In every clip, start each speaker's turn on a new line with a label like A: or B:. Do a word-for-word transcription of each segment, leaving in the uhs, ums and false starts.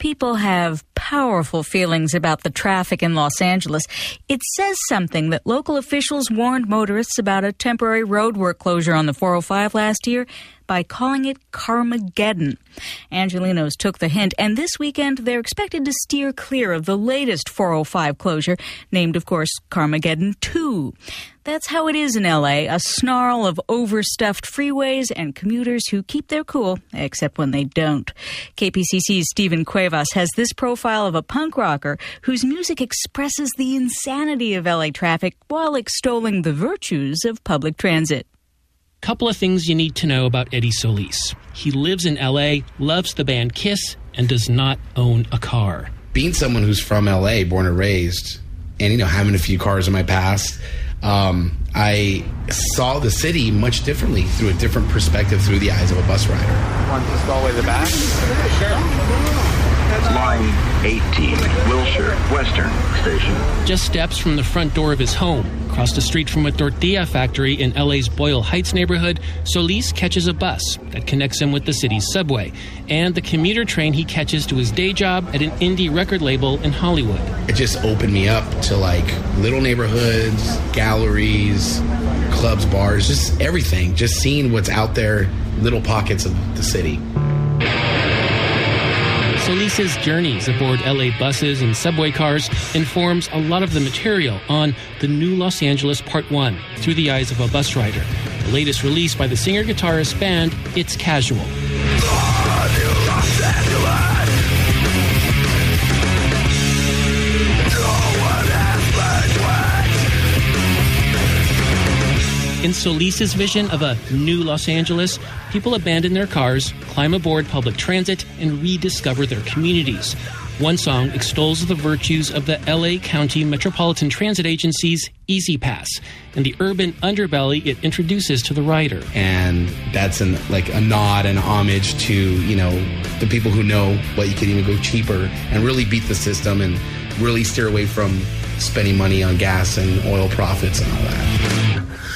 A: People have powerful feelings about the traffic in Los Angeles. It says something that local officials warned motorists about a temporary roadwork closure on the four oh five last year by calling it Carmageddon. Angelenos took the hint, and this weekend they're expected to steer clear of the latest four oh five closure, named, of course, Carmageddon two. That's how it is in L A, a snarl of overstuffed freeways and commuters who keep their cool, except when they don't. K P C C's Stephen Cuevas has this profile of a punk rocker whose music expresses the insanity of L A traffic while extolling the virtues of public transit.
B: Couple of things you need to know about Eddie Solis. He lives in L A, loves the band Kiss, and does not own a car.
C: Being someone who's from L A, born and raised, and, you know, having a few cars in my past, um, I saw the city much differently, through a different perspective, through the eyes of a bus rider.
D: Want this all the way to the back? Sure.
E: Line eighteen, Wilshire Western Station.
B: Just steps from the front door of his home, across the street from a tortilla factory in L A's Boyle Heights neighborhood, Solis catches a bus that connects him with the city's subway and the commuter train he catches to his day job at an indie record label in Hollywood.
C: It just opened me up to, like, little neighborhoods, galleries, clubs, bars, just everything. Just seeing what's out there, little pockets of the city.
B: Solis's journeys aboard L A buses and subway cars informs a lot of the material on The New Los Angeles Part one, Through the Eyes of a Bus Rider, the latest release by the singer-guitarist band It's Casual. In Solis's vision of a new Los Angeles, people abandon their cars, climb aboard public transit, and rediscover their communities. One song extols the virtues of the L A County Metropolitan Transit Agency's Easy Pass and the urban underbelly it introduces to the rider.
C: And that's an, like a nod and homage to, you know, the people who know what you could even go cheaper and really beat the system and really steer away from spending money on gas and oil profits and all that.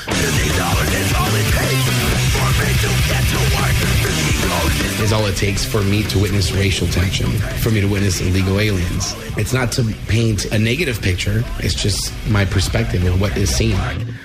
C: Is all it takes for me to witness racial tension, for me to witness illegal aliens. It's not to paint a negative picture, it's just my perspective of what is seen.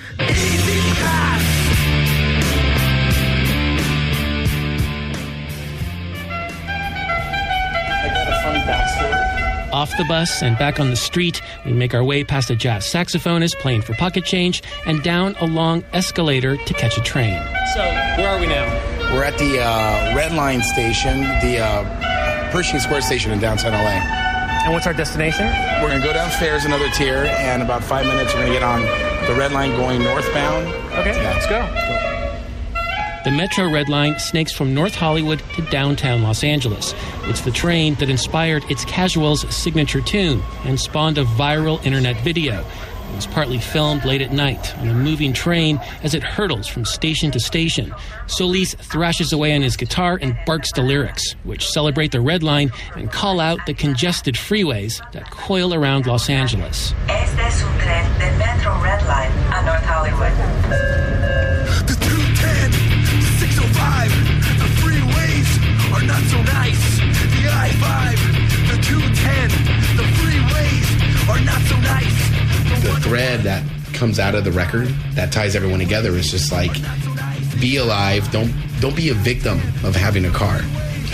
B: Off the bus and back on the street, we make our way past a jazz saxophonist playing for pocket change and down a long escalator to catch a train.
D: So, where are we now?
C: We're at the uh, Red Line station, the uh, Pershing Square station in downtown L A.
D: And what's our destination?
C: We're going to go downstairs another tier, and about five minutes we're going to get on the Red Line going northbound.
D: Okay, yeah. Let's go.
B: The Metro Red Line snakes from North Hollywood to downtown Los Angeles. It's the train that inspired It's Casual's signature tune and spawned a viral internet video. It was partly filmed late at night on a moving train as it hurtles from station to station. Solis thrashes away on his guitar and barks the lyrics, which celebrate the Red Line and call out the congested freeways that coil around Los Angeles.
F: Este es un tren del Metro Red Line a North Hollywood.
G: The two ten, the six oh five, the freeways are not so nice. The I five, the two ten, the freeways are not so nice.
C: The thread that comes out of the record that ties everyone together is just like, be alive, don't don't be a victim of having a car.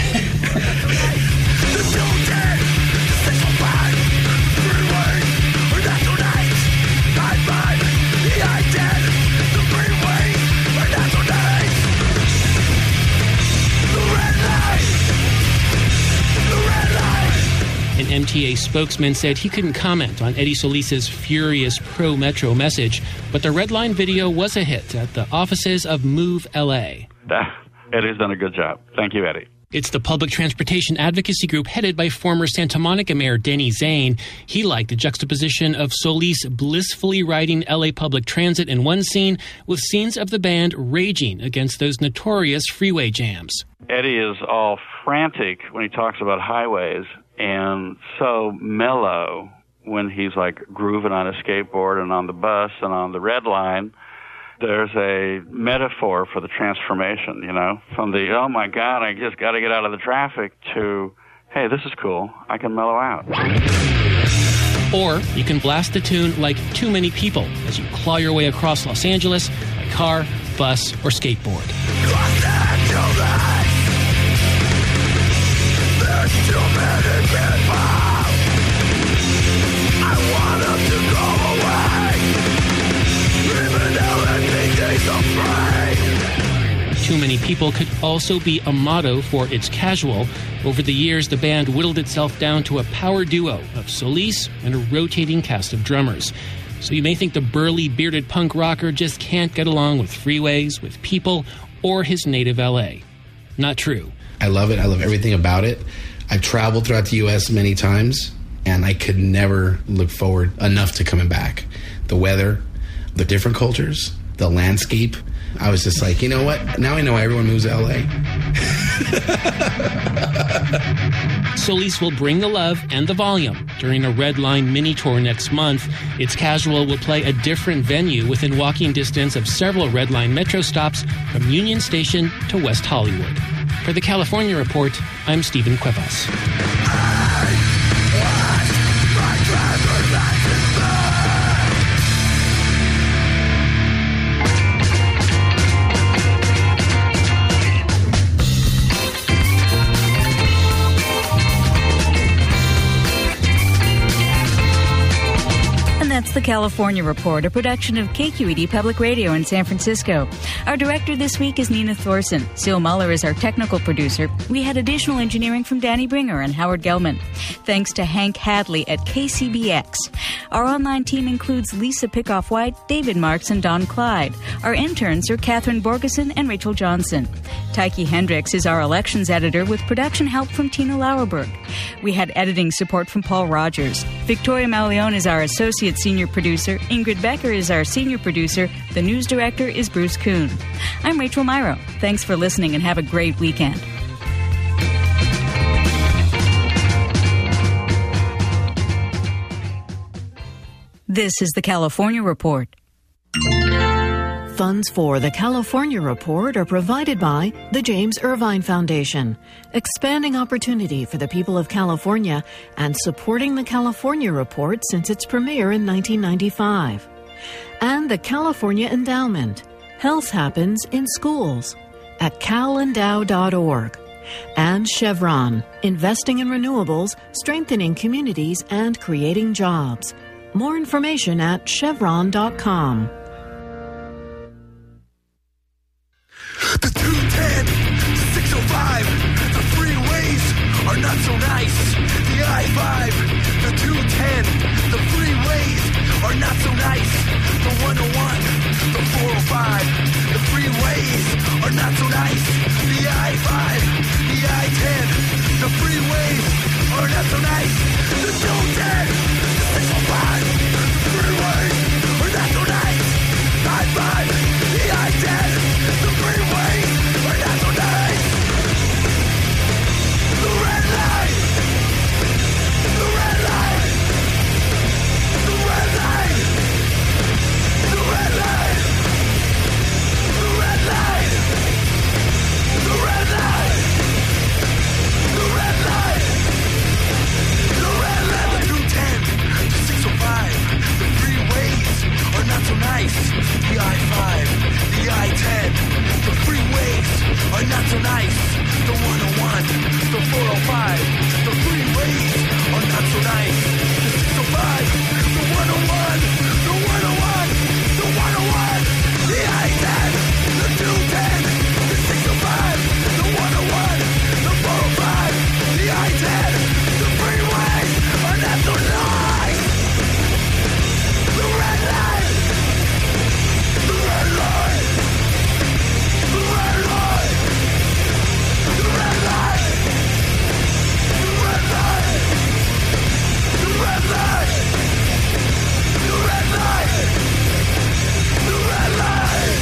B: An M T A spokesman said he couldn't comment on Eddie Solis's furious pro-Metro message, but the Red Line video was a hit at the offices of Move L A.
H: Eddie's done a good job. Thank you, Eddie.
B: It's the public transportation advocacy group headed by former Santa Monica Mayor Denny Zane. He liked the juxtaposition of Solis blissfully riding L A public transit in one scene with scenes of the band raging against those notorious freeway jams.
H: Eddie is all frantic when he talks about highways and so mellow when he's like grooving on a skateboard and on the bus and on the Red Line. There's a metaphor for the transformation, you know, from the, oh my God, I just got to get out of the traffic to hey, this is cool. I can mellow out.
B: Or you can blast the tune like Too Many People as you claw your way across Los Angeles by car, bus, or skateboard.
G: Los Angeles, there's too many people. I want them to go away, even though they think they're so free.
B: Too Many People could also be a motto for It's Casual. Over the years, the band whittled itself down to a power duo of Solis and a rotating cast of drummers. So you may think the burly, bearded punk rocker just can't get along with freeways, with people, or his native L A. Not true.
C: I love it. I love everything about it. I've traveled throughout the U S many times, and I could never look forward enough to coming back. The weather, the different cultures, the landscape. I was just like, you know what? Now I know why everyone moves to L A.
B: Solis will bring the love and the volume during a Red Line mini tour next month. It's Casual will play a different venue within walking distance of several Red Line metro stops from Union Station to West Hollywood. For the California Report, I'm Stephen Cuevas.
A: That's the California Report, a production of K Q E D Public Radio in San Francisco. Our director this week is Nina Thorson. Seal Muller is our technical producer. We had additional engineering from Danny Bringer and Howard Gelman. Thanks to Hank Hadley at K C B X. Our online team includes Lisa Pickoff-White, David Marks, and Don Clyde. Our interns are Catherine Borgeson and Rachel Johnson. Tyke Hendricks is our elections editor with production help from Tina Lauerberg. We had editing support from Paul Rogers. Victoria Malione is our associate senior producer. Ingrid Becker is our senior producer. The news director is Bruce Kuhn. I'm Rachel Myro. Thanks for listening and have a great weekend. This is the California Report.
I: Funds for the California Report are provided by the James Irvine Foundation, expanding opportunity for the people of California and supporting the California Report since its premiere in nineteen ninety-five. And the California Endowment. Health happens in schools at cal endow dot org. And Chevron, investing in renewables, strengthening communities, and creating jobs. More information at chevron dot com.
G: The two ten, the six oh five, the freeways are not so nice. The I five, the two ten, the freeways are not so nice. The one oh one, the four oh five, the freeways are not so nice. The I five, the I ten, the freeways are not so nice. The two ten, the six oh five, the freeways are not so nice. I five, the I ten, the freeways are not so nice. The red light, the red light, the red light, the red light, the red light, the red light, the red light, the red light, the two ten, the six oh five, the freeways are not so nice. The I five, the I ten, the freeways are not so nice. The one oh one, the four oh five, the freeways are not so nice. The six oh five, the one oh one, the one oh one, the one oh one, the I ten, the two ten, the six oh five, the one oh one, the four oh five, the I ten, the freeways are not so nice. The red light, the red light, the red light, the red light, the red light, the red light, the red light, the red light.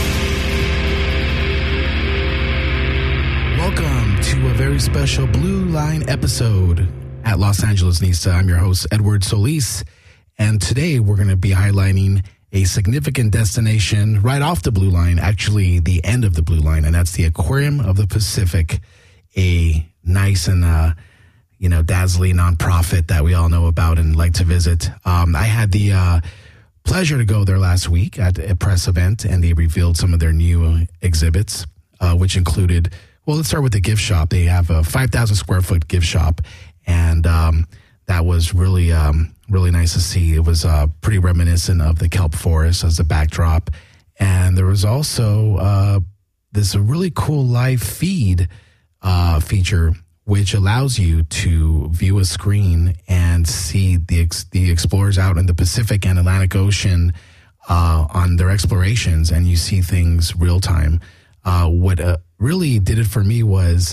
C: Welcome to a very special Blue Line episode at Los Angeles Nista. I'm your host, Edward Solis, and today we're going to be highlighting a significant destination right off the Blue Line, actually the end of the Blue Line, and that's the Aquarium of the Pacific, a nice and uh, you know, dazzling nonprofit that we all know about and like to visit. Um, I had the uh, pleasure to go there last week at a press event, and they revealed some of their new exhibits, uh, which included, well, let's start with the gift shop. They have a five thousand square foot gift shop, and um, that was really, um, really nice to see. It was uh, pretty reminiscent of the kelp forest as a backdrop. And there was also uh, this really cool live feed uh, feature, which allows you to view a screen and see the ex- the explorers out in the Pacific and Atlantic Ocean uh, on their explorations, and you see things real time. Uh, what uh, really did it for me was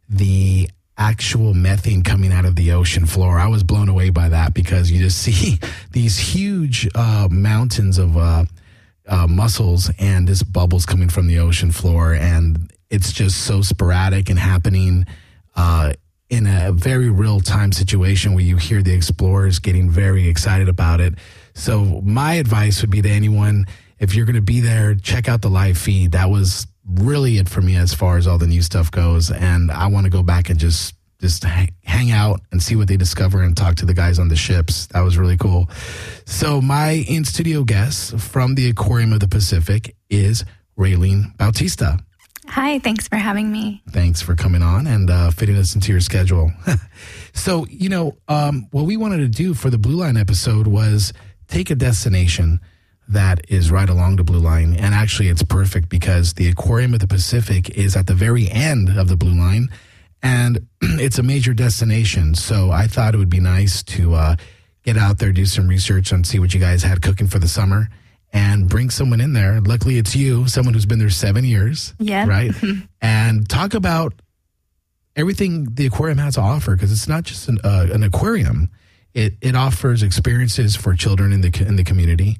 C: the actual methane coming out of the ocean floor. I was blown away by that, because you just see these huge uh, mountains of uh, uh, mussels and this bubbles coming from the ocean floor, and it's just so sporadic and happening uh, in a very real-time situation where you hear the explorers getting very excited about it. So my advice would be to anyone, if you're going to be there, check out the live feed. That was really it for me as far as all the new stuff goes, and I want to go back and just just hang out and see what they discover and talk to the guys on the ships. That was really cool. So my in-studio guest from the Aquarium of the Pacific is Raylene Bautista.
J: Hi, thanks for having me.
C: Thanks for coming on and uh, fitting us into your schedule. So, you know, um, what we wanted to do for the Blue Line episode was take a destination that is right along the Blue Line. And actually, it's perfect because the Aquarium of the Pacific is at the very end of the Blue Line, and it's a major destination. So I thought it would be nice to uh, get out there, do some research and see what you guys had cooking for the summer, and bring someone in there. Luckily, it's you, someone who's been there seven years.
J: Yeah.
C: Right? And talk about everything the aquarium has to offer, because it's not just an, uh, an aquarium. It it offers experiences for children in the in the community.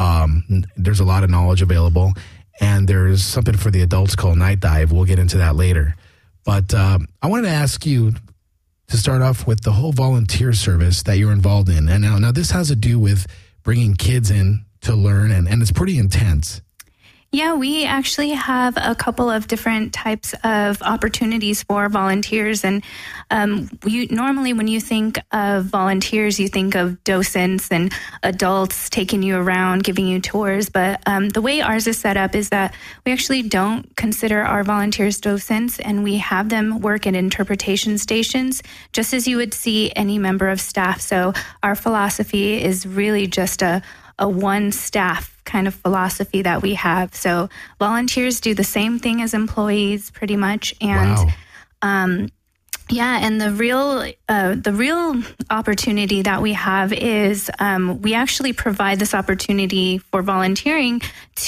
C: Um, there's a lot of knowledge available, and there's something for the adults called Night Dive. We'll get into that later. But um, I wanted to ask you to start off with the whole volunteer service that you're involved in. And now, now this has to do with bringing kids in to learn, and, and it's pretty intense.
J: Yeah, we actually have a couple of different types of opportunities for volunteers. And um, you, normally when you think of volunteers, you think of docents and adults taking you around, giving you tours. But um, the way ours is set up is that we actually don't consider our volunteers docents, and we have them work at interpretation stations, just as you would see any member of staff. So our philosophy is really just a a one staff kind of philosophy that we have. So volunteers do the same thing as employees pretty much. And
C: wow.
J: um, yeah, and the real uh, the real opportunity that we have is um, we actually provide this opportunity for volunteering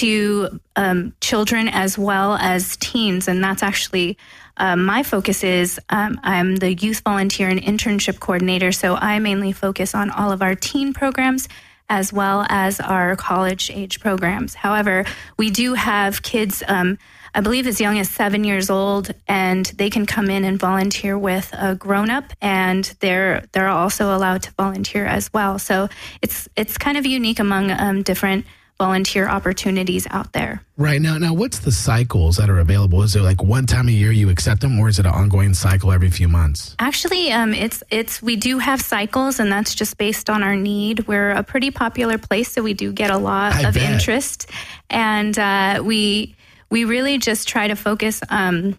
J: to um, children as well as teens. And that's actually Um, my focus is um, I'm the youth volunteer and internship coordinator. So I mainly focus on all of our teen programs as well as our college age programs. However, we do have kids, um, I believe as young as seven years old, and they can come in and volunteer with a grown-up, and they're they're also allowed to volunteer as well. So it's it's kind of unique among um, different volunteer opportunities out there.
C: Right. Now, now, what's the cycles that are available? Is it like one time a year you accept them, or is it an ongoing cycle every few months?
J: Actually, um, it's it's we do have cycles, and that's just based on our need. We're a pretty popular place, so we do get a lot
C: I
J: of
C: bet.
J: interest, and uh, we we really just try to focus um,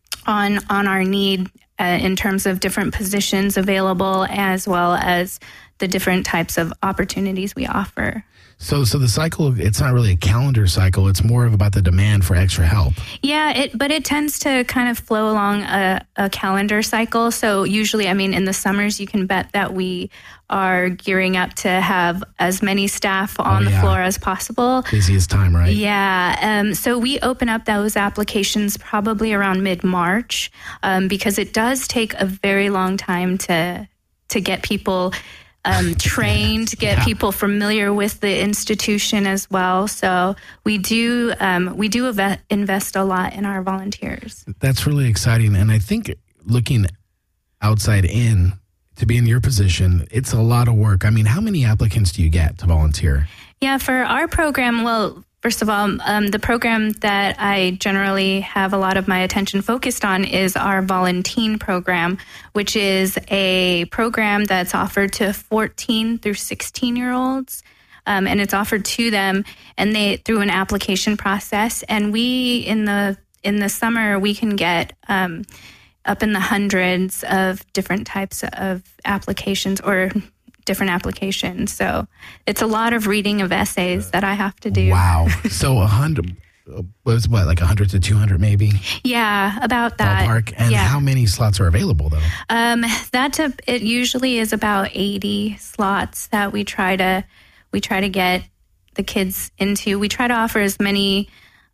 J: on on our need uh, in terms of different positions available, as well as the different types of opportunities we offer.
C: So, so the cycle, it's not really a calendar cycle. It's more of about the demand for extra help.
J: Yeah, it, but it tends to kind of flow along a, a calendar cycle. So usually, I mean, in the summers, you can bet that we are gearing up to have as many staff on
C: Oh,
J: the
C: yeah.
J: floor as possible.
C: Busiest time, right?
J: Yeah. Um, so we open up those applications probably around mid-March um, because it does take a very long time to to get people Um, trained, get
C: Yeah.
J: people familiar with the institution as well. So we do um, we do ev- invest a lot in our volunteers.
C: That's really exciting. And I think looking outside in, to be in your position, it's a lot of work. I mean, how many applicants do you get to volunteer?
J: Yeah, for our program, well, First of all, um, the program that I generally have a lot of my attention focused on is our Volunteen program, which is a program that's offered to fourteen through sixteen-year-olds, um, and it's offered to them and they through an application process. And we, in the in the summer, we can get um, up in the hundreds of different types of applications or different applications. So it's a lot of reading of essays that I have to do.
C: Wow. So a hundred, was what, like a hundred to two hundred maybe?
J: Yeah, about that.
C: Ballpark. And
J: yeah.
C: how many slots are available though?
J: Um, that's a, it usually is about eighty slots that we try to, we try to get the kids into. We try to offer as many,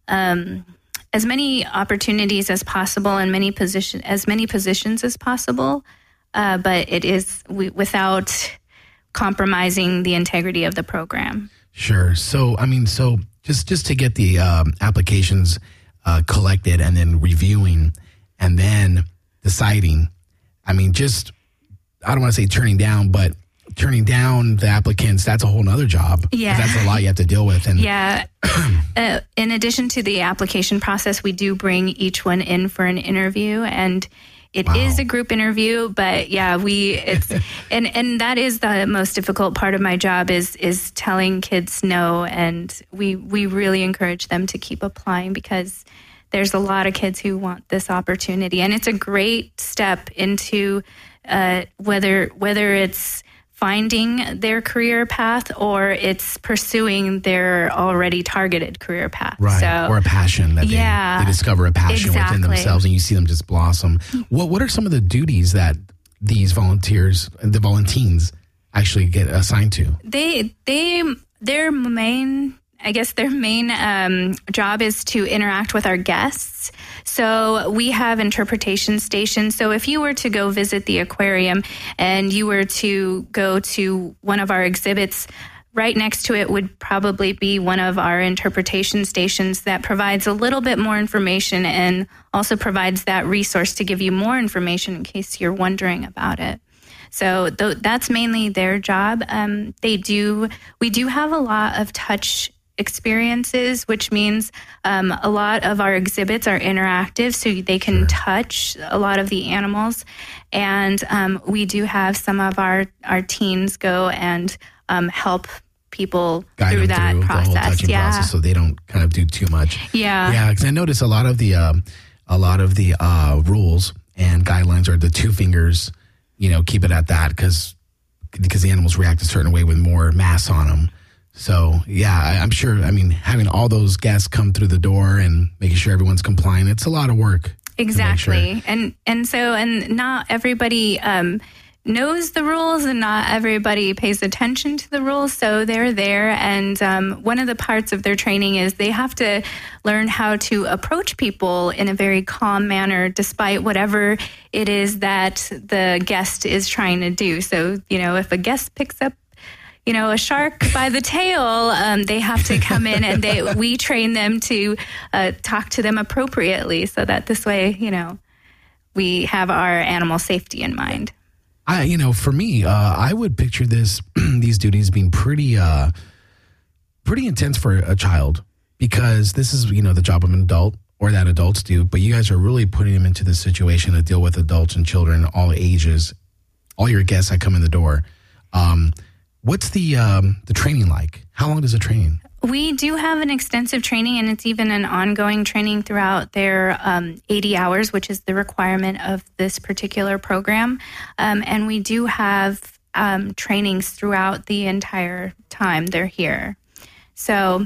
J: um, as many opportunities as possible and many position, as many positions as possible. Uh, but it is we, without compromising the integrity of the program.
C: Sure. So, I mean, so just, just to get the um, applications uh, collected and then reviewing and then deciding, I mean, just, I don't want to say turning down, but turning down the applicants, that's a whole nother job.
J: Yeah.
C: That's a lot you have to deal with. And
J: yeah. uh, in addition to the application process, we do bring each one in for an interview, and It wow. is a group interview, but yeah, we it's and and that is the most difficult part of my job is is telling kids no, and we we really encourage them to keep applying because there's a lot of kids who want this opportunity, and it's a great step into uh, whether whether it's finding their career path or it's pursuing their already targeted career path.
C: Right,
J: so,
C: or a passion that
J: yeah,
C: they, they discover a passion
J: exactly.
C: within themselves and you see them just blossom. What What are some of the duties that these volunteers, the volunteers, actually get assigned to?
J: They, they, their main, I guess their main um, job is to interact with our guests. So we have interpretation stations. So if you were to go visit the aquarium and you were to go to one of our exhibits, right next to it would probably be one of our interpretation stations that provides a little bit more information and also provides that resource to give you more information in case you're wondering about it. So th- that's mainly their job. Um, they do, we do have a lot of touch experiences, which means um, a lot of our exhibits are interactive, so they can sure. touch a lot of the animals. And um, we do have some of our, our teens go and um, help people
C: Guide
J: through that
C: through
J: process.
C: The whole touching
J: yeah.
C: process, so they don't kind of do too much.
J: Yeah,
C: yeah. Because I notice a lot of the um, a lot of the uh, rules and guidelines are the two fingers. You know, keep it at that because because the animals react a certain way with more mass on them. So, yeah, I, I'm sure, I mean, having all those guests come through the door and making sure everyone's compliant, it's a lot of work.
J: Exactly.
C: Sure.
J: And and so, and not everybody um, knows the rules and not everybody pays attention to the rules. So they're there. And um, one of the parts of their training is they have to learn how to approach people in a very calm manner, despite whatever it is that the guest is trying to do. So, you know, if a guest picks up you know, a shark by the tail, um, they have to come in and they we train them to uh, talk to them appropriately so that this way, you know, we have our animal safety in mind.
C: I, you know, for me, uh, I would picture this, these duties being pretty, uh, pretty intense for a child because this is, you know, the job of an adult or that adults do, but you guys are really putting them into the situation to deal with adults and children, all ages, all your guests that come in the door. Um, What's the um, the training like? How long is the training?
J: We do have an extensive training, and it's even an ongoing training throughout their um, eighty hours, which is the requirement of this particular program. Um, and we do have um, trainings throughout the entire time they're here. So,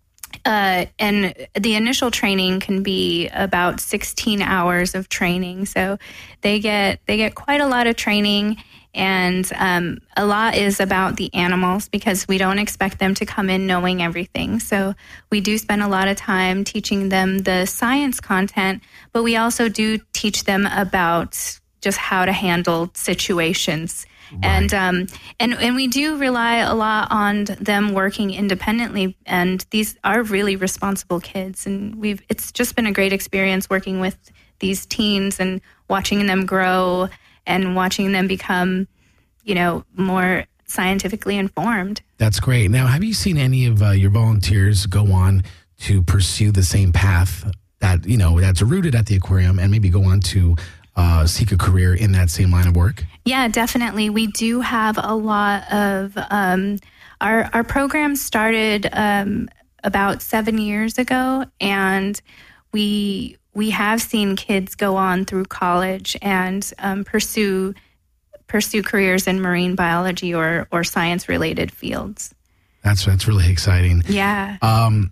J: uh, and the initial training can be about sixteen hours of training. So they get they get quite a lot of training. And um, a lot is about the animals because we don't expect them to come in knowing everything. So we do spend a lot of time teaching them the science content, but we also do teach them about just how to handle situations. Right. And um, and and we do rely a lot on them working independently. And these are really responsible kids. And we've it's just been a great experience working with these teens and watching them grow and watching them become, you know, more scientifically informed.
C: That's great. Now, have you seen any of uh, your volunteers go on to pursue the same path that, you know, that's rooted at the aquarium and maybe go on to uh, seek a career in that same line of work?
J: Yeah, definitely. We do have a lot of, um, our, our program started um, about seven years ago, and we we have seen kids go on through college and um, pursue pursue careers in marine biology or, or science-related fields.
C: That's that's really exciting.
J: Yeah.
C: Um,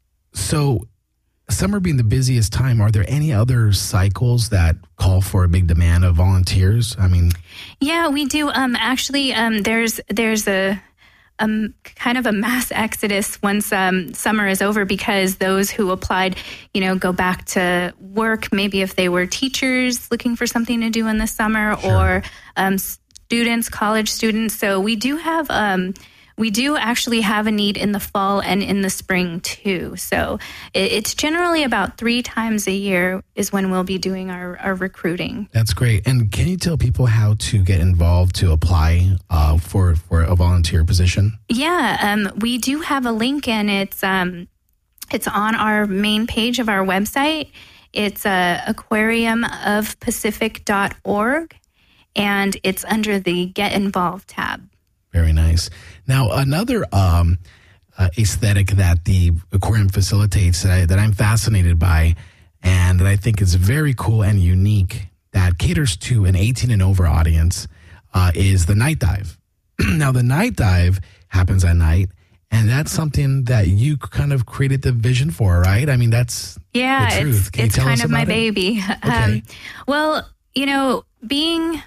C: so summer being the busiest time, are there any other cycles that call for a big demand of volunteers? I mean,
J: yeah, we do. Um, actually, um, there's there's a um, kind of a mass exodus once um, summer is over, because those who applied, you know, go back to work. Maybe if they were teachers looking for something to do in the summer,
C: sure.
J: or um, students, college students. So we do have. Um, We do actually have a need in the fall and in the spring too. So it's generally about three times a year is when we'll be doing our, our recruiting.
C: That's great. And can you tell people how to get involved to apply uh, for, for a volunteer position?
J: Yeah, um, we do have a link, and it's um, it's on our main page of our website. It's uh, aquarium of pacific dot org, and it's under the Get Involved tab.
C: Very nice. Now, another um, uh, aesthetic that the aquarium facilitates that, I, that I'm fascinated by, and that I think is very cool and unique, that caters to an eighteen and over audience, uh, is the night dive. Now, the night dive happens at night, and that's something that you kind of created the vision for, right? I mean, that's
J: yeah,
C: the truth.
J: it's,
C: Can you
J: it's
C: tell
J: kind
C: us
J: of my
C: about it?
J: baby.
C: Okay.
J: Um, well, you know, being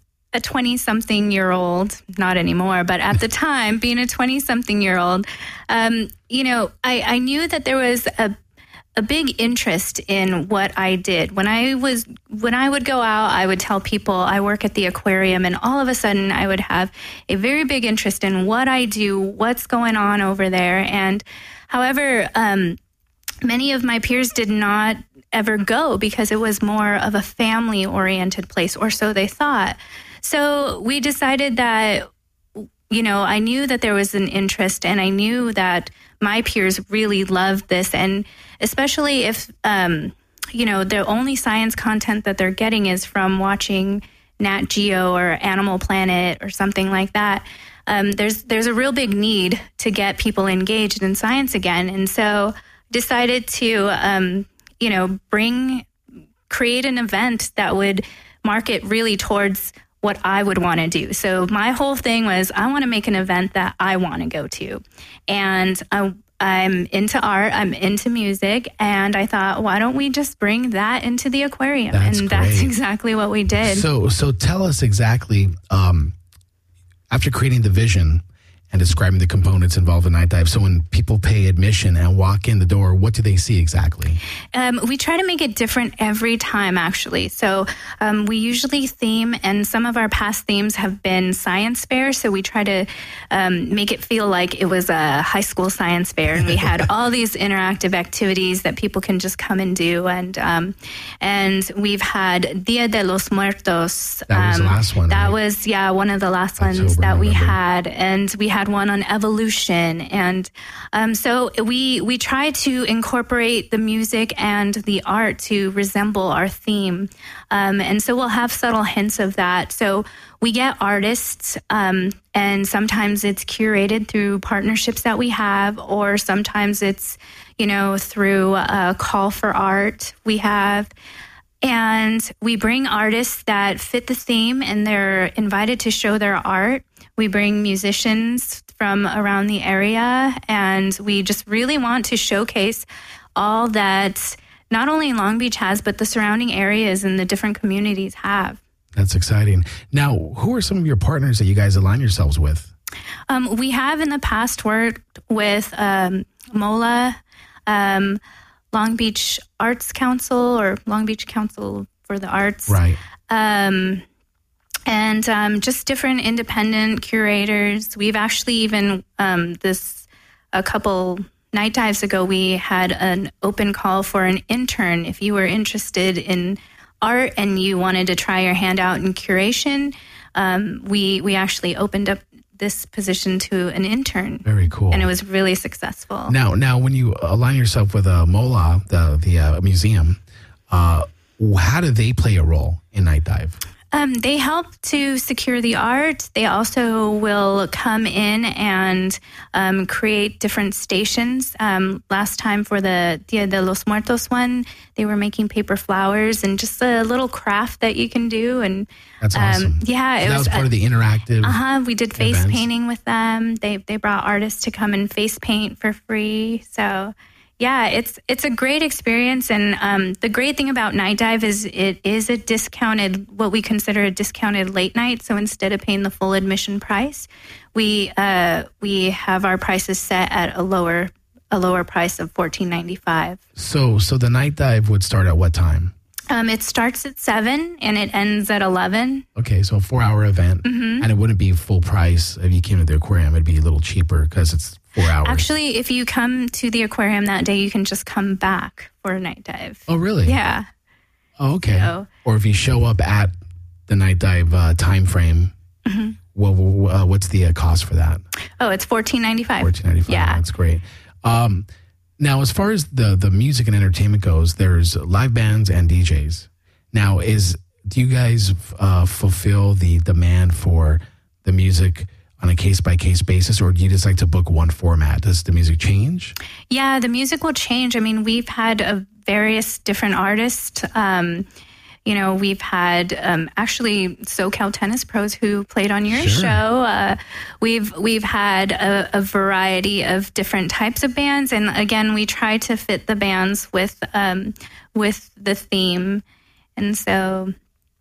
J: a twenty-something-year-old, not anymore, but at the time, being a twenty-something-year-old, um, you know, I, I knew that there was a a big interest in what I did. When I was when I would go out, I would tell people I work at the aquarium, and all of a sudden, I would have a very big interest in what I do, what's going on over there. And however, um, many of my peers did not ever go because it was more of a family-oriented place, or so they thought. So we decided that, you know, I knew that there was an interest, and I knew that my peers really loved this. And especially if, um, you know, the only science content that they're getting is from watching Nat Geo or Animal Planet or something like that. Um, there's there's a real big need to get people engaged in science again. And so decided to, um, you know, bring, create an event that would market really towards what I would want to do. So my whole thing was, I want to make an event that I want to go to. And I, I'm into art, I'm into music, and I thought, why don't we just bring that into the aquarium?
C: That's
J: and
C: great.
J: that's exactly what we did.
C: So, so tell us exactly, um, after creating the vision and describing the components involved in night dive, so when people pay admission and walk in the door, what do they see exactly?
J: Um, we try to make it different every time, actually. So um, we usually theme, and some of our past themes have been science fair. So we try to um, make it feel like it was a high school science fair, and we had all these interactive activities that people can just come and do. And um, and we've had Dia de los Muertos.
C: That was
J: um,
C: the last one.
J: That
C: right?
J: was yeah one of the last
C: October,
J: ones that we
C: November.
J: had, and we had one on evolution. And um, so we we try to incorporate the music and the art to resemble our theme. Um, and so we'll have subtle hints of that. So we get artists, um, and sometimes it's curated through partnerships that we have, or sometimes it's, you know, through a call for art we have. And we bring artists that fit the theme, and they're invited to show their art. We bring musicians from around the area, and we just really want to showcase all that not only Long Beach has, but the surrounding areas and the different communities have.
C: That's exciting. Now, who are some of your partners that you guys align yourselves with?
J: Um, we have in the past worked with um, MOLA, um, Long Beach Arts Council, or Long Beach Council for the Arts.
C: Right.
J: Um, and um, just different independent curators. We've actually even, um, this, a couple night dives ago, we had an open call for an intern. If you were interested in art and you wanted to try your hand out in curation, um, we, we actually opened up this position to an intern.
C: Very cool.
J: And it was really successful.
C: Now, now, when you align yourself with uh, MOLA, the the uh, museum, uh, how do they play a role in Night Dive?
J: Um, they help to secure the art. They also will come in and um, create different stations. Um, last time for the Dia de los Muertos one, they were making paper flowers and just a little craft that you can do. And
C: that's awesome.
J: Um, yeah,
C: so
J: it
C: that was,
J: was
C: part uh, of the interactive.
J: Uh huh. We did face
C: events.
J: painting with them. They they brought artists to come and face paint for free. So. Yeah, it's it's a great experience, and um, the great thing about Night Dive is it is a discounted, what we consider a discounted late night. So instead of paying the full admission price, we uh, we have our prices set at a lower a lower price of fourteen ninety-five.
C: So so the Night Dive would start at what time?
J: Um, it starts at seven and it ends at eleven.
C: Okay, so a four-hour event,
J: mm-hmm.
C: and it wouldn't be full price if you came to the aquarium. It'd be a little cheaper because it's four hours.
J: Actually, if you come to the aquarium that day, you can just come back for a Night Dive.
C: Oh, really?
J: Yeah.
C: Oh, okay.
J: So,
C: or if you show up at the Night Dive uh, time frame,
J: mm-hmm.
C: well, uh, what's the uh, cost for that?
J: Oh, it's fourteen ninety-five.
C: fourteen ninety-five.
J: Yeah,
C: that's great. Um, now, as far as the the music and entertainment goes, there's live bands and D Js. Now, is do you guys uh, fulfill the demand for the music on a case-by-case basis, or do you just like to book one format? Does the music change?
J: Yeah, the music will change. I mean, we've had uh, various different artists. Um, you know, we've had um, actually SoCal Tennis Pros who played on your
C: sure.
J: show. Uh, we've we've had a, a variety of different types of bands, and again, we try to fit the bands with um, with the theme. And so,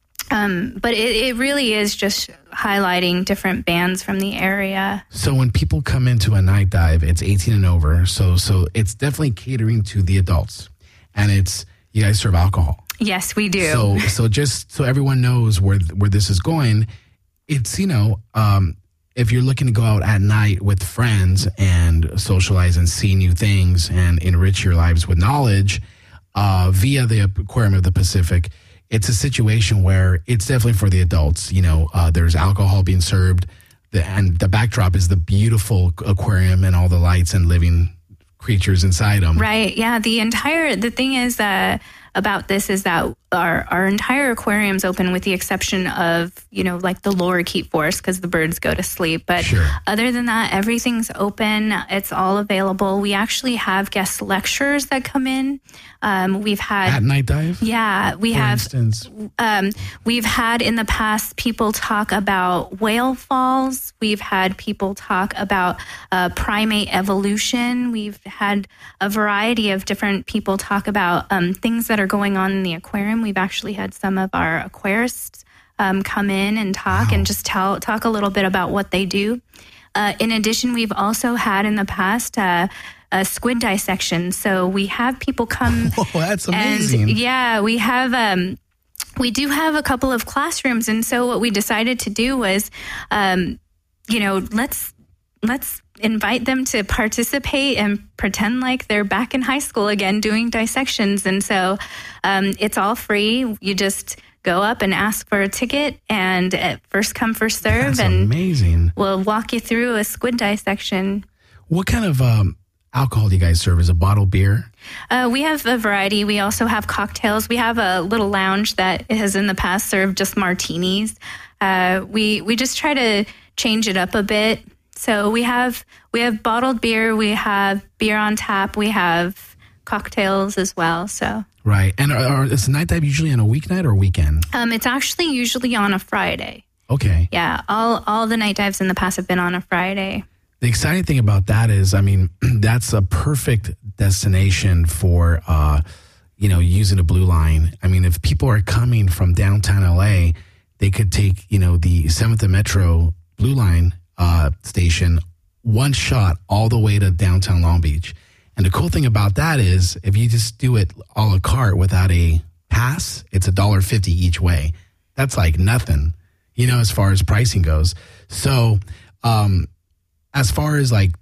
J: um, but it, it really is just highlighting different bands from the area.
C: So when people come into a Night Dive, it's eighteen and over. So so it's definitely catering to the adults, and it's you guys serve alcohol.
J: Yes, we do.
C: So so just so everyone knows where where this is going, it's you know um, if you're looking to go out at night with friends and socialize and see new things and enrich your lives with knowledge uh, via the Aquarium of the Pacific. It's a situation where it's definitely for the adults. You know, uh, there's alcohol being served, the, and the backdrop is the beautiful aquarium and all the lights and living creatures inside them.
J: Right. Yeah. The entire, the thing is that about this is that our, our entire aquarium's open with the exception of, you know, like the lower keep forest because the birds go to sleep. But
C: sure.
J: Other than that, everything's open. It's all available. We actually have guest lecturers that come in. Um, we've had
C: at Night Dive.
J: Yeah, we
C: For
J: have.
C: Instance.
J: Um, we've had in the past people talk about whale falls. We've had people talk about uh, primate evolution. We've had a variety of different people talk about um, things that are going on in the aquarium. We've actually had some of our aquarists um, come in and talk
C: wow.
J: and just tell talk a little bit about what they do. Uh, in addition, we've also had in the past uh, a squid dissection. So we have people come.
C: Oh, that's amazing.
J: And yeah, we have. Um, we do have a couple of classrooms, and so what we decided to do was, um, you know, let's let's invite them to participate and pretend like they're back in high school again doing dissections. And so um, it's all free. You just go up and ask for a ticket, and at first come, first serve.
C: That's
J: and
C: amazing.
J: We'll walk you through a squid dissection.
C: What kind of um, alcohol do you guys serve? Is it bottled beer?
J: Uh, we have a variety. We also have cocktails. We have a little lounge that has in the past served just martinis. Uh, we we just try to change it up a bit. So we have we have bottled beer, we have beer on tap, we have cocktails as well. So
C: right, and are, are, is the Night Dive usually on a weeknight or a weekend?
J: Um, it's actually usually on a Friday.
C: Okay.
J: Yeah, all all the night dives in the past have been on a Friday.
C: The exciting thing about that is, I mean, that's a perfect destination for, uh, you know, using a blue line. I mean, if people are coming from downtown L A, they could take, you know, the seventh and Metro Blue Line uh, station, one shot all the way to downtown Long Beach. And the cool thing about that is if you just do it a la carte without a pass, it's a dollar fifty each way. That's like nothing, you know, as far as pricing goes. So, um, as far as like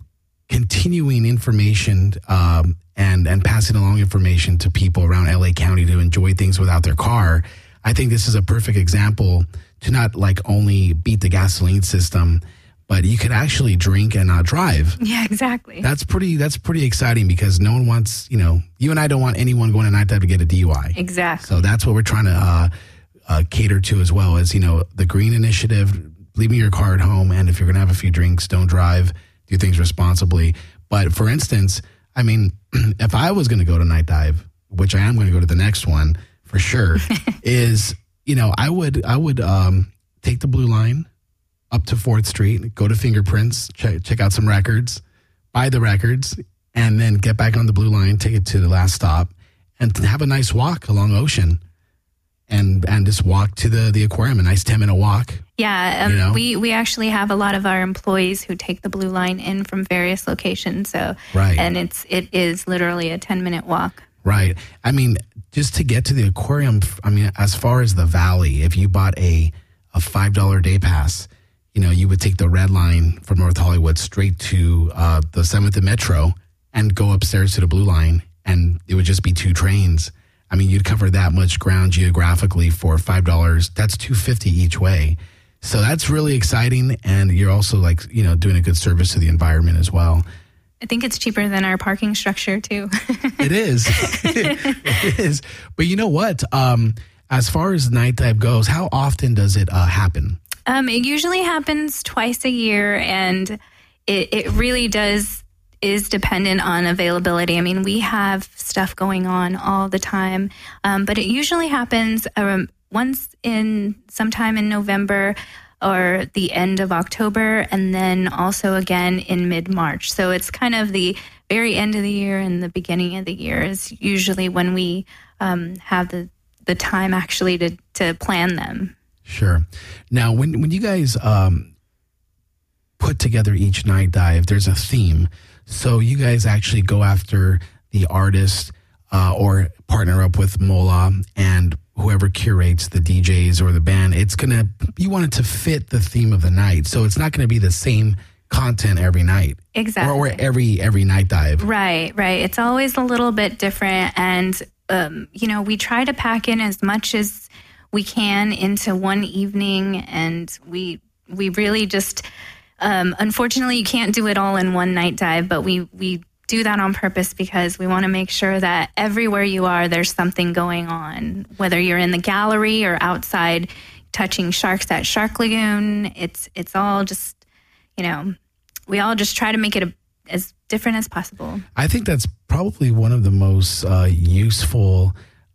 C: continuing information um, and and passing along information to people around L A County to enjoy things without their car, I think this is a perfect example to not like only beat the gasoline system, but you could actually drink and not drive.
J: Yeah, exactly.
C: That's pretty, that's pretty exciting because no one wants, you know, you and I don't want anyone going to night dive to get a D U I.
J: Exactly.
C: So that's what we're trying to uh, uh, cater to as well as, you know, the Green Initiative, leaving your car at home. And if you're going to have a few drinks, don't drive, do things responsibly. But for instance, I mean, if I was going to go to night dive, which I am going to go to the next one for sure, is, you know, I would, I would um, take the Blue Line up to fourth Street, go to Fingerprints, check, check out some records, buy the records, and then get back on the Blue Line, take it to the last stop, and have a nice walk along Ocean, and and just walk to the, the aquarium, a nice ten-minute walk.
J: Yeah, um,
C: you know?
J: we, we actually have a lot of our employees who take the Blue Line in from various locations, so
C: right.
J: and it's it is literally a ten-minute walk.
C: Right. I mean, just to get to the aquarium, I mean, as far as the valley, if you bought a, a five dollar day pass, you know, you would take the red line from North Hollywood straight to uh, the seventh and Metro and go upstairs to the Blue Line, and it would just be two trains. I mean, you'd cover that much ground geographically for five dollars. That's two hundred fifty dollars each way. So that's really exciting, and you're also, like, you know, doing a good service to the environment as well.
J: I think it's cheaper than our parking structure, too.
C: It is. It is. But you know what? Um, as far as night dive goes, how often does it uh, happen?
J: Um, it usually happens twice a year, and it, it really does is dependent on availability. I mean, we have stuff going on all the time, um, but it usually happens um, once in sometime in November or the end of October, and then also again in mid-March. So it's kind of the very end of the year and the beginning of the year is usually when we um, have the, the time actually to, to plan them.
C: Sure. Now, when when you guys um, put together each night dive, there's a theme. So you guys actually go after the artist uh, or partner up with Mola and whoever curates the D Js or the band. It's going to, you want it to fit the theme of the night. So it's not going to be the same content every night.
J: Exactly.
C: Or, or every every night dive.
J: Right, right. It's always a little bit different. And, um, you know, we try to pack in as much as we can into one evening, and we we really just um, unfortunately you can't do it all in one night dive, but we we do that on purpose because we want to make sure that everywhere you are there's something going on, whether you're in the gallery or outside touching sharks at Shark Lagoon. It's it's all just, you know, we all just try to make it a, as different as possible.
C: I think that's probably one of the most uh, useful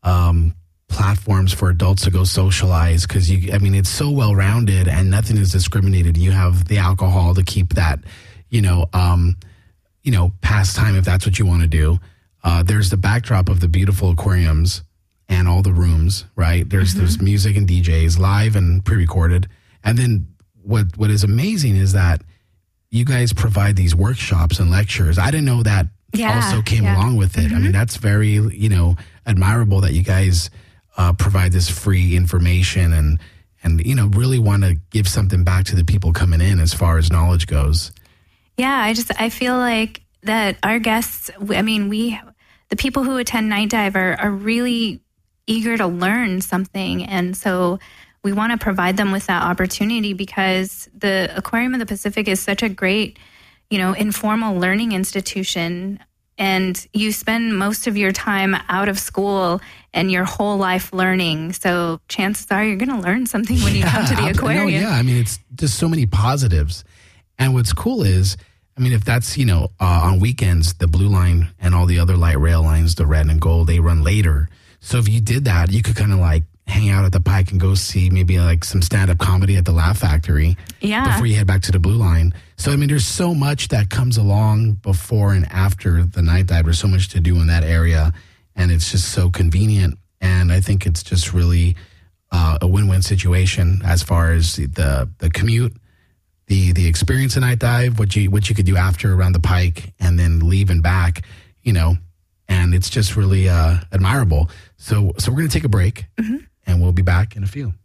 C: um platforms for adults to go socialize, because you I mean it's so well rounded and nothing is discriminated. You have the alcohol to keep that, you know, um, you know, pastime if that's what you want to do. Uh, there's the backdrop of the beautiful aquariums and all the rooms, right? There's mm-hmm. there's music and D Js, live and pre-recorded. And then what what is amazing is that you guys provide these workshops and lectures. I didn't know that
J: yeah,
C: also came
J: yeah.
C: along with it. Mm-hmm. I mean, that's very, you know, admirable that you guys Uh, provide this free information and, and, you know, really want to give something back to the people coming in as far as knowledge goes.
J: Yeah, I just, I feel like that our guests, I mean, we, the people who attend Night Dive are, are really eager to learn something. And so we want to provide them with that opportunity because the Aquarium of the Pacific is such a great, you know, informal learning institution. And you spend most of your time out of school and your whole life learning. So chances are you're going to learn something when you
C: yeah,
J: come to the aquarium.
C: No, yeah, I mean, it's just so many positives. And what's cool is, I mean, if that's, you know, uh, on weekends, the Blue Line and all the other light rail lines, the red and gold, they run later. So if you did that, you could kind of like hang out at the Pike and go see maybe like some stand-up comedy at the Laugh Factory
J: yeah.
C: before you head back to the Blue Line. So, I mean, there's so much that comes along before and after the night dive. There's so much to do in that area, and it's just so convenient. And I think it's just really uh, a win-win situation as far as the the commute, the the experience of night dive, what you what you could do after around the Pike, and then leave and back, you know, and it's just really uh, admirable. So, so we're going to take a break, mm-hmm. and we'll be back in a few.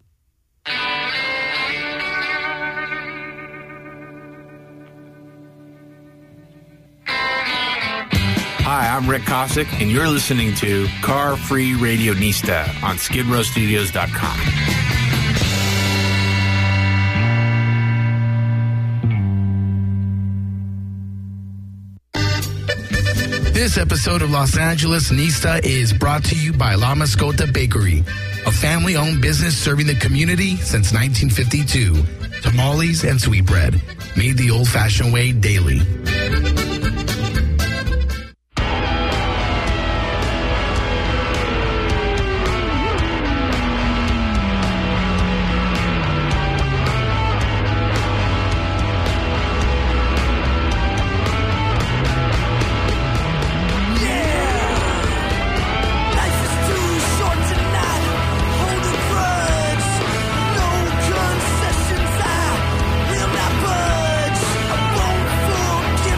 K: Hi, I'm Rick Kosick, and you're listening to Car Free Radionista on skid row studios dot com.
L: This episode of Los Angeles Nista is brought to you by La Mascota Bakery, a family-owned business serving the community since nineteen fifty-two. Tamales and sweetbread, made the old-fashioned way daily.
G: Give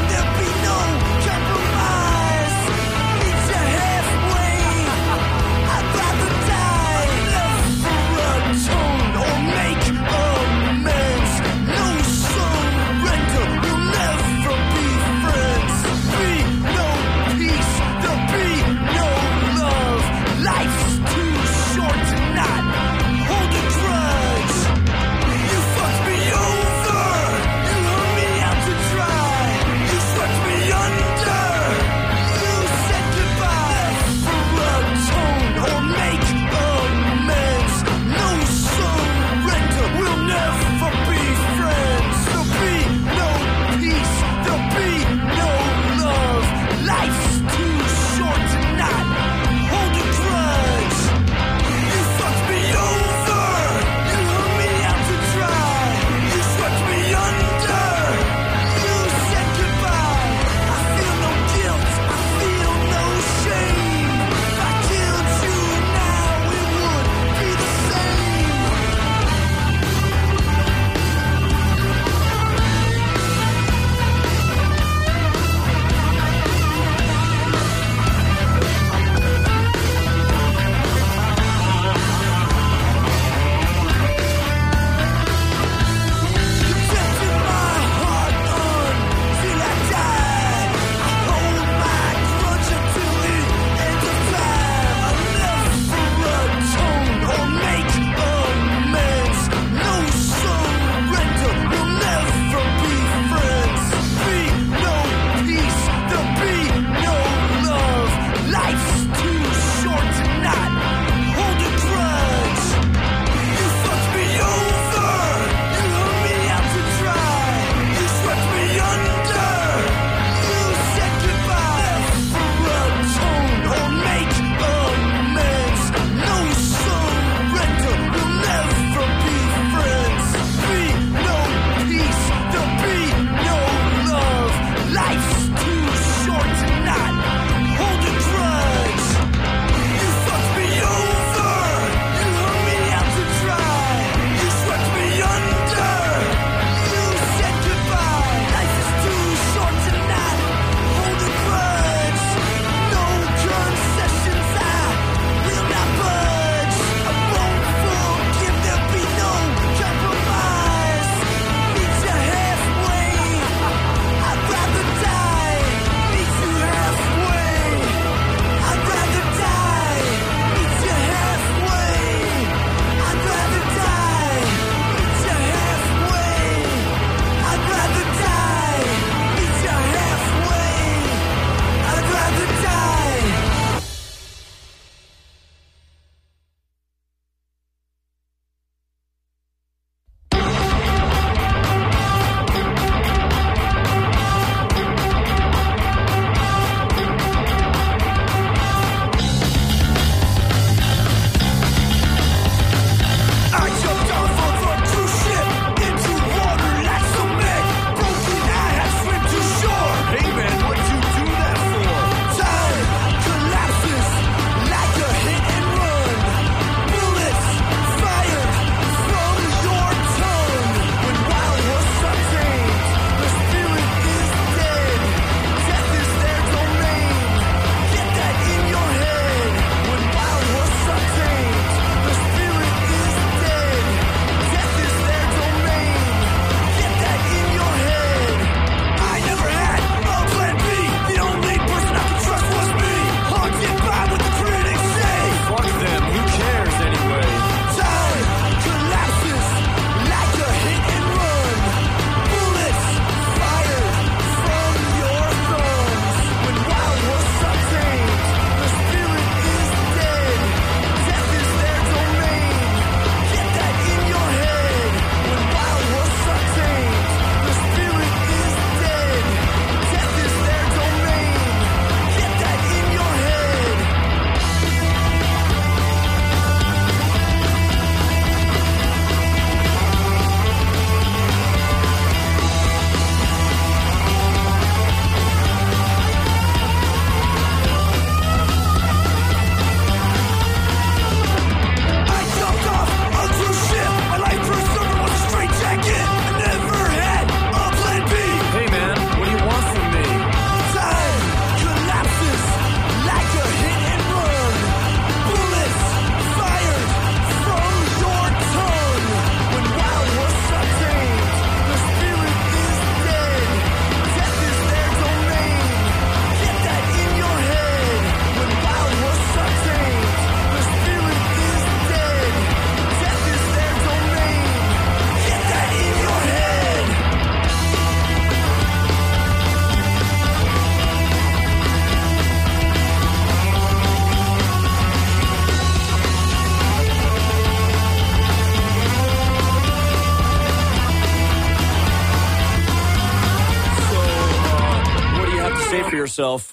M: pay for yourself.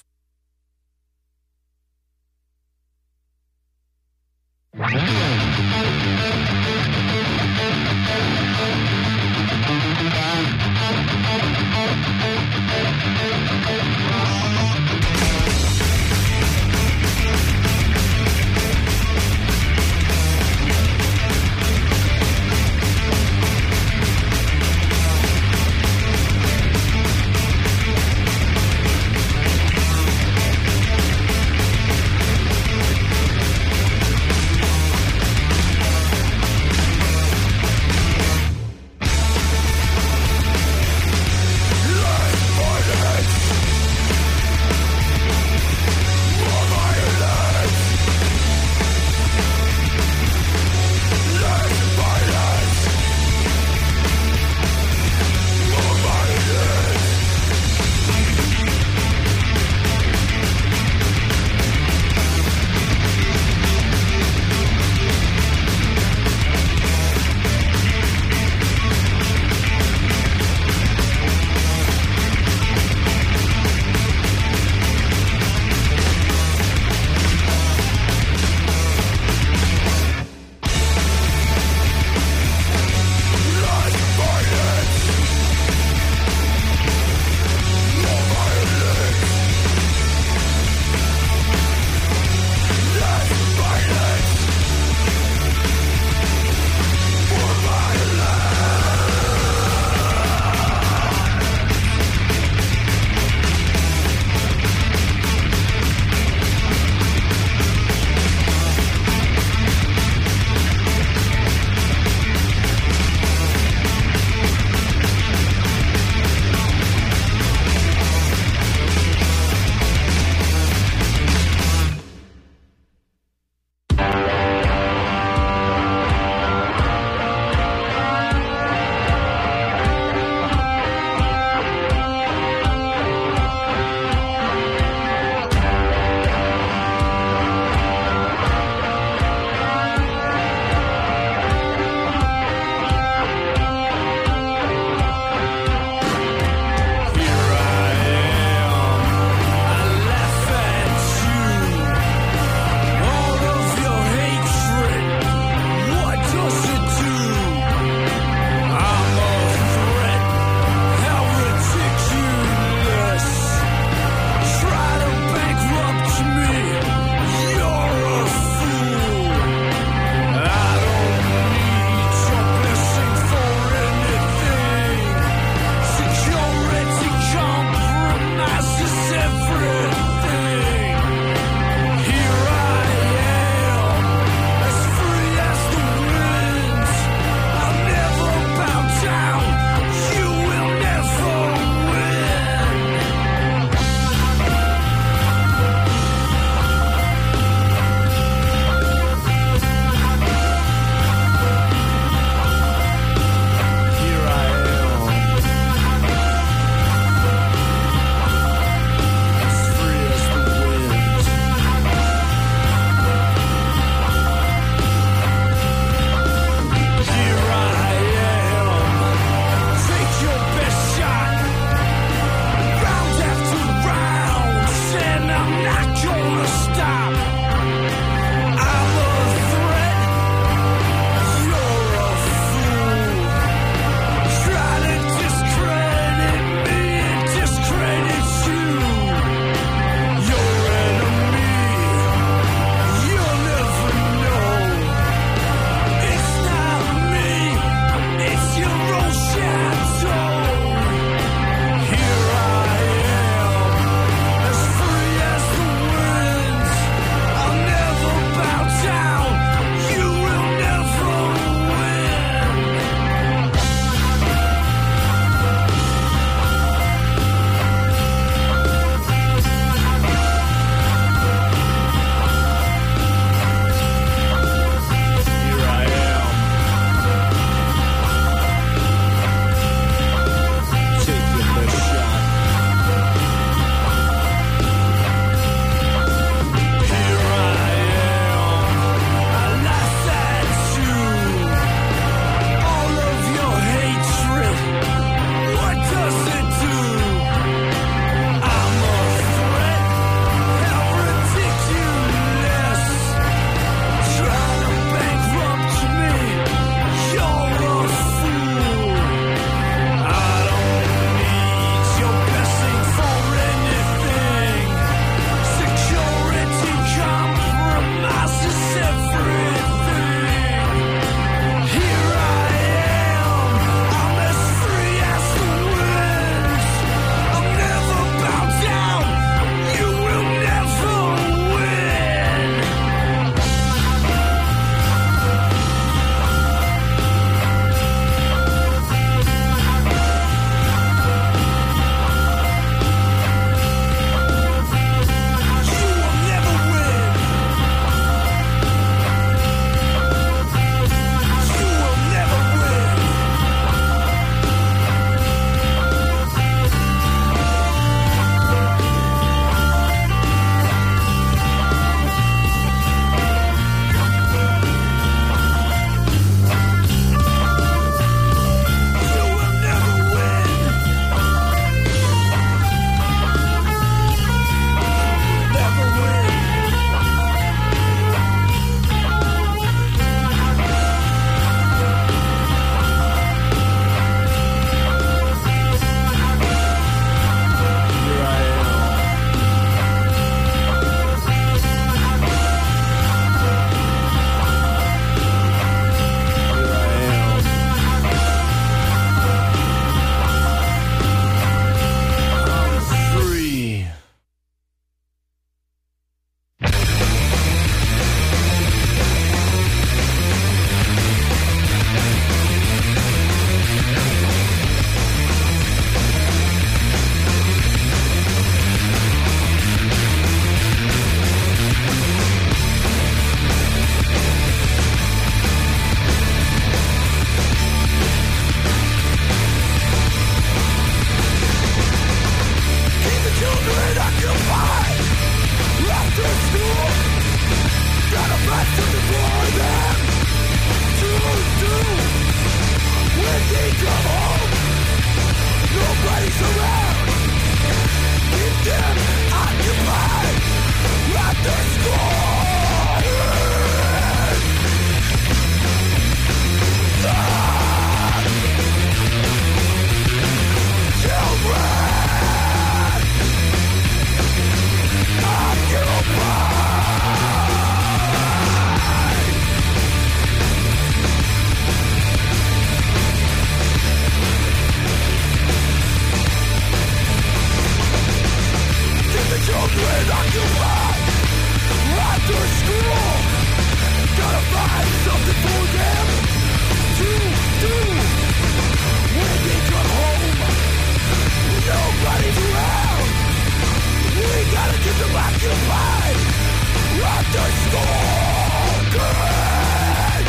G: After school, gotta find something for them to do. When they come home, nobody's around. We gotta keep them occupied. After school, good.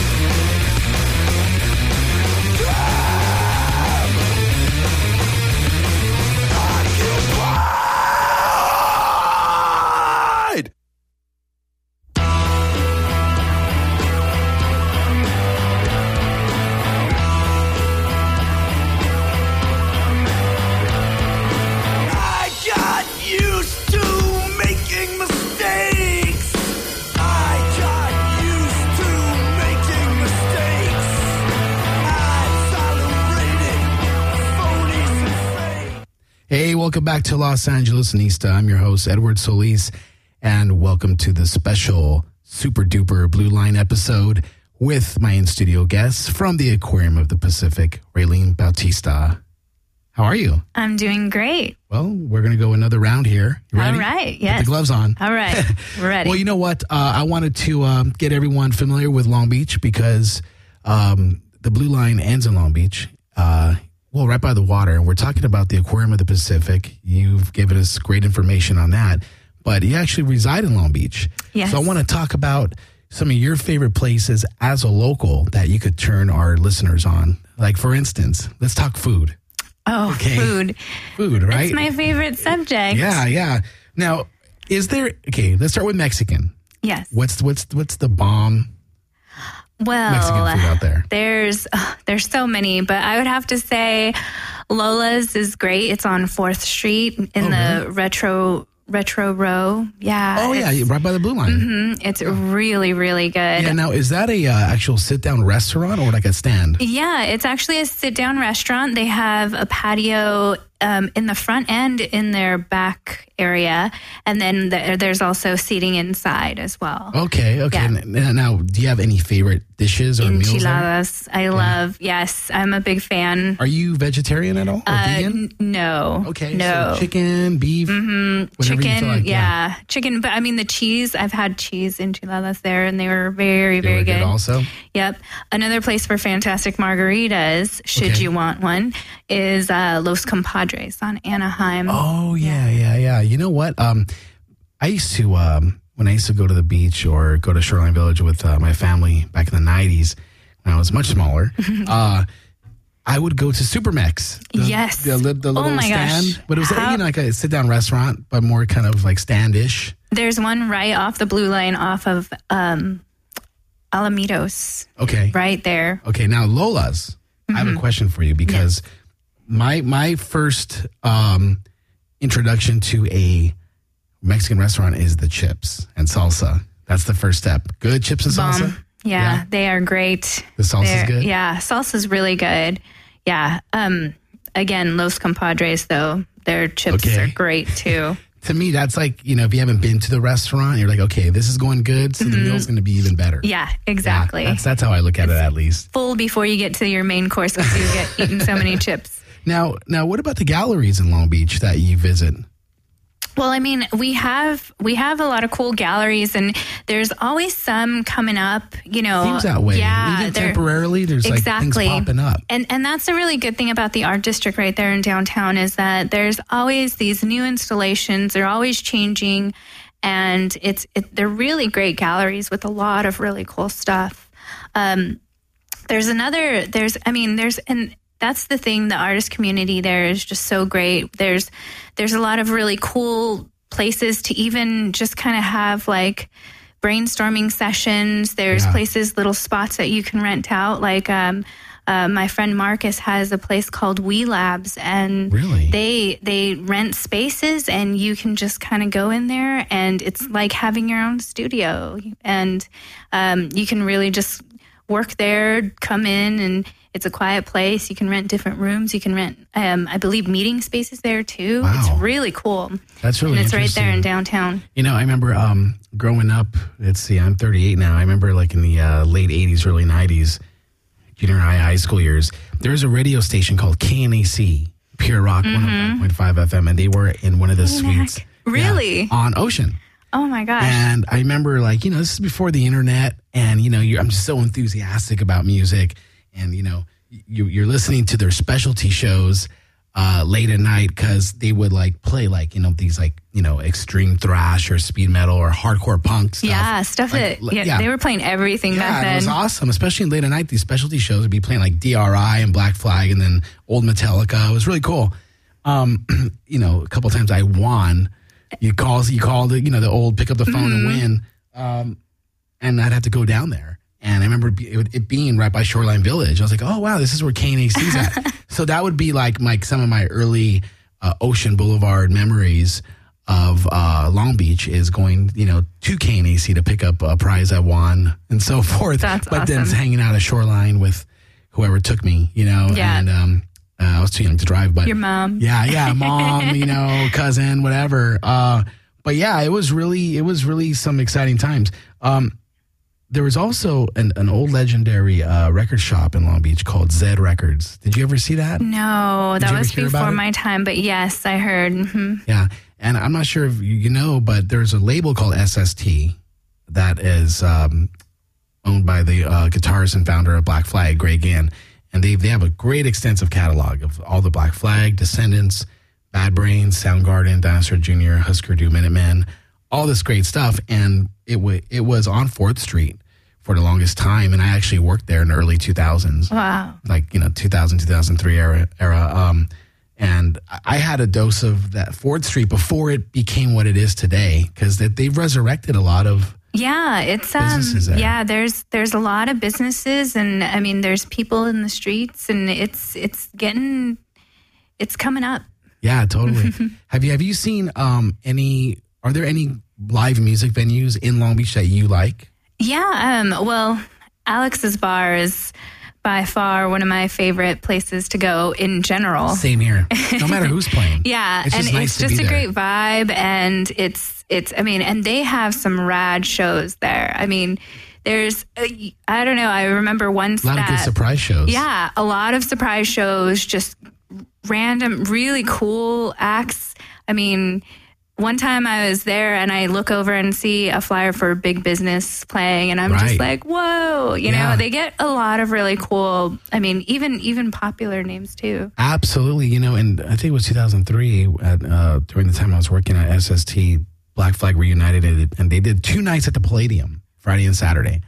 G: Damn. Occupied.
L: Hey, welcome back to Los Angeles Nista. I'm your host, Edward Solis, and welcome to the special super duper Blue Line episode with my in-studio guests from the Aquarium of the Pacific, Raylene Bautista. How are you?
J: I'm doing great.
L: Well, we're going to go another round here. You ready?
J: All right, yes.
L: Put the gloves on.
J: All right, we're ready.
L: Well, you know what? Uh, I wanted to um, get everyone familiar with Long Beach because um, the Blue Line ends in Long Beach. Uh Well, right by the water, and we're talking about the Aquarium of the Pacific. You've given us great information on that, but you actually reside in Long Beach.
J: Yes.
L: So I want to talk about some of your favorite places as a local that you could turn our listeners on. Like, for instance, let's talk food.
J: Oh,
L: okay.
J: food.
L: Food, right?
J: It's my favorite subject.
L: Yeah, yeah. Now, is there, okay, let's start with Mexican.
J: Yes.
L: What's what's what's the bomb
J: Well,
L: Mexican food out there?
J: There's uh, there's so many, but I would have to say Lola's is great. It's on fourth Street in
L: Oh,
J: the
L: really?
J: retro retro row. Yeah.
L: Oh, yeah, right by the Blue Line.
J: hmm It's really, really good.
L: Yeah, now, is that a uh, actual sit-down restaurant or like a stand?
J: Yeah, it's actually a sit-down restaurant. They have a patio um, in the front and in their back area, and then the, there's also seating inside as well.
L: Okay, okay.
J: Yeah.
L: N- Now, do you have any favorite dishes or meals there?
J: Enchiladas, I love. Yes, I'm a big fan.
L: Are you vegetarian at all or
J: Uh,
L: vegan?
J: n- no.
L: Okay,
J: no.
L: so chicken, beef,
J: Mm-hmm.
L: whatever
J: Chicken,
L: you feel like.
J: yeah. chicken. But I mean, the cheese. I've had cheese enchiladas there, and they were very,
L: They
J: very
L: were good
J: good.
L: also?
J: Yep. Another place for fantastic margaritas, should
L: Okay.
J: you want one, is uh, Los Compadres on Anaheim.
L: Oh, yeah, yeah, yeah. You know what? Um, I used to, um, when I used to go to the beach or go to Shoreline Village with uh, my family back in the nineties, when I was much smaller, uh, I would go to Supermex. The,
J: Yes.
L: The, the, the little
J: Oh my
L: stand.
J: gosh.
L: But it was
J: How-
L: you know, like a sit-down restaurant, but more kind of like stand-ish.
J: There's one right off the Blue Line off of um, Alamitos.
L: Okay.
J: Right there.
L: Okay, now Lola's. I have a
J: Mhm.
L: question for you because my my first um, introduction to a Mexican restaurant is the chips and salsa. That's the first step. Good chips and
J: Bomb.
L: salsa.
J: Yeah,
L: Yeah.
J: they are great.
L: The salsa's
J: They're-
L: good?
J: Yeah, salsa's really good. Yeah. Um. Again, Los Compadres though, their chips
L: Okay.
J: are great too.
L: To me, that's like, you know, if you haven't been to the restaurant, you're like, okay, this is going good, so the
J: Mhm.
L: meal's going to be even better.
J: Yeah, exactly.
L: Yeah, that's that's how I look at it, at least.
J: Full before you get to your main course because you get eaten so many chips.
L: Now, now, what about the galleries in Long Beach that you visit?
J: Well, I mean, we have we have a lot of cool galleries, and there's always some coming up. You know,
L: Seems that way.
J: Yeah,
L: Even
J: they're-
L: temporarily, there's
J: exactly.
L: like things popping up.
J: And and that's a really good thing about the art district right there in downtown is that there's always these new installations. They're always changing, and it's it, they're really great galleries with a lot of really cool stuff. Um, there's another. There's I mean there's and. That's the thing. The artist community there is just so great. There's there's a lot of really cool places to even just kind of have like brainstorming sessions. There's
M: Yeah.
J: places, little spots that you can rent out. Like um, uh, my friend Marcus has a place called We Labs, and
L: Really?
J: they they rent spaces, and you can just kind of go in there, and it's like having your own studio, and um, you can really just work there, come in, and it's a quiet place. You can rent different rooms. You can rent, um, I believe, meeting spaces there too.
L: Wow.
J: It's really cool.
L: That's really
J: and it's right there in
L: interesting.
J: downtown.
L: You know, I remember um, growing up, let's see, I'm thirty-eight now. I remember like in the uh, late eighties, early nineties, junior high, high school years, there was a radio station called K N A C, Pure Rock
J: Mhm.
L: one oh five point five F M, and they were in one of the suites.
J: Really?
L: Yeah, on Ocean.
J: Oh my gosh.
L: And I remember, like, you know, this is before the internet, and, you know, you're, I'm just so enthusiastic about music, and, you know, you, you're listening to their specialty shows uh, late at night because they would, like, play, like, you know, these, like, you know, extreme thrash or speed metal or hardcore punk stuff.
J: Yeah, stuff
L: like,
J: that, yeah,
L: yeah,
J: they were playing everything
L: yeah,
J: back then.
L: It was awesome, especially late at night. These specialty shows would be playing, like, D R I and Black Flag and then old Metallica. It was really cool. Um, you know, a couple times I won. You call, you call the, you know, the old pick up the phone
J: Mm-hmm.
L: and win. Um, and I'd have to go down there. And I remember it, it being right by Shoreline Village. I was like, oh, wow, this is where K N A C's at. So that would be like my, some of my early uh, Ocean Boulevard memories of uh, Long Beach is going, you know, to K N A C to pick up a prize I won and so forth.
J: That's
L: but
J: awesome.
L: then hanging out at Shoreline with whoever took me, you know.
J: Yeah.
L: And um, uh, I was too young to drive, but
J: Your mom.
L: yeah, yeah, mom, you know, cousin, whatever. Uh, but yeah, it was really, it was really some exciting times. Um, there was also an, an old legendary uh, record shop in Long Beach called Zed Records. Did you ever see that?
J: No,
L: Did
J: that
L: you ever
J: was
L: hear about
J: before
L: it?
J: my time, but yes, I heard. Mm-hmm.
L: Yeah, and I'm not sure if you you know, but there's a label called S S T that is um, owned by the uh, guitarist and founder of Black Flag, Greg Ginn. And they they have a great extensive catalog of all the Black Flag, Descendants, Bad Brains, Soundgarden, Dinosaur Junior, Husker Du, Minutemen, all this great stuff. And it, w- it was on fourth Street for the longest time. And I actually worked there in the early two thousands.
J: Wow.
L: Like, you know, two thousand, two thousand three era. era. Um, and I had a dose of that fourth Street before it became what it is today, because they, they've resurrected a lot of
J: Yeah, it's um
L: businesses there.
J: yeah, there's there's a lot of businesses, and I mean there's people in the streets, and it's it's getting it's coming up.
L: Yeah, totally. have you have you seen um any are there any live music venues in Long Beach that you like?
J: Yeah, um well, Alex's Bar is by far one of my favorite places to go in general.
L: Same here. No matter who's playing.
J: Yeah,
L: It's
J: and
L: just nice
J: it's
L: to
J: just
L: be
J: a
L: there.
J: great vibe, and it's it's I mean, and they have some rad shows there. I mean, there's uh, I don't know, I remember one
L: A
J: stat.
L: lot of good surprise shows.
J: Yeah, a lot of surprise shows, just random, really cool acts. I mean, one time I was there and I look over and see a flyer for Big Business playing, and I'm
L: Right.
J: just like, whoa, you
L: Yeah.
J: know, they get a lot of really cool, I mean, even even popular names too.
L: Absolutely. You know, and I think it was two thousand three at, uh, during the time I was working at S S T, Black Flag reunited, and they did two nights at the Palladium, Friday and Saturday.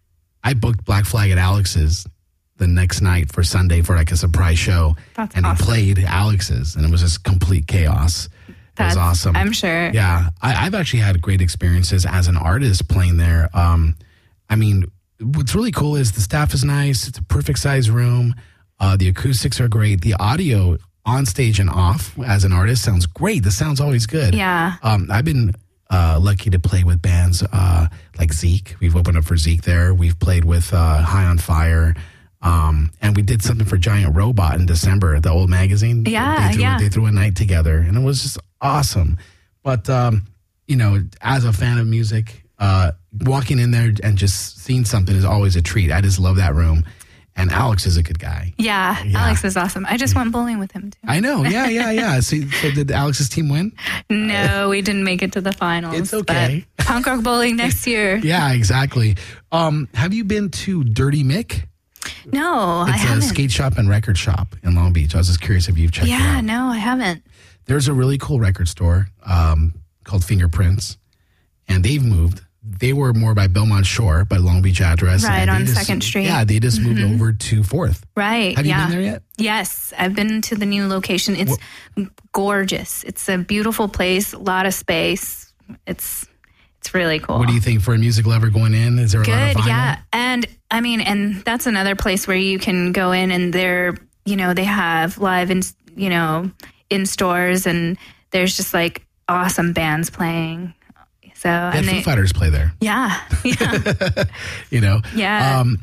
L: I booked Black Flag at Alex's the next night for Sunday for like a surprise show.
J: That's
L: and
J: awesome.
L: they played Alex's, and it was just complete chaos. It
J: That's
L: was awesome.
J: I'm sure.
L: Yeah, I, I've actually had great experiences as an artist playing there. Um, I mean, what's really cool is the staff is nice. It's a perfect size room. Uh, the acoustics are great. The audio on stage and off as an artist sounds great. The sound's always good.
J: Yeah.
L: Um, I've been uh, lucky to play with bands uh, like Zeke. We've opened up for Zeke there. We've played with uh, High on Fire. Um, and we did something for Giant Robot in December, the old magazine.
J: Yeah,
L: they threw,
J: yeah.
L: They threw a night together, and it was just awesome. But, um, you know, as a fan of music, uh, walking in there and just seeing something is always a treat. I just love that room. And Alex is a good guy.
J: Yeah,
L: Yeah.
J: Alex is awesome. I just went bowling with him too.
L: I know. Yeah, yeah, yeah. So, so did Alex's team win?
J: No, we didn't make it to the finals.
L: It's okay.
J: but Punk Rock Bowling next year.
L: Yeah, exactly. Um, have you been to Dirty Mick?
J: No, I
L: It's a
J: haven't.
L: skate shop and record shop in Long Beach. I was just curious if you've checked it
J: Yeah,
L: out.
J: no, I haven't.
L: There's a really cool record store um, called Fingerprints, and they've moved. They were more by Belmont Shore, by Long Beach address.
J: Right,
L: and they
J: on
L: just-
J: Second Street.
L: Yeah, they just moved
J: Mhm.
L: over to Fourth.
J: Right.
L: Have you
J: yeah.
L: been there yet?
J: Yes, I've been to the new location. It's gorgeous. It's a beautiful place, a lot of space. It's it's really cool.
L: What do you think for a music lover going in? Is there a lot
J: Good,
L: of vinyl?
J: yeah. And I mean, and that's another place where you can go in and they're, you know, they have live in, you know, in stores, and there's just like awesome bands playing. So
L: Yeah,
J: and
L: Foo
J: they,
L: Fighters play there.
J: yeah, yeah,
L: You know?
J: Yeah.
L: Um,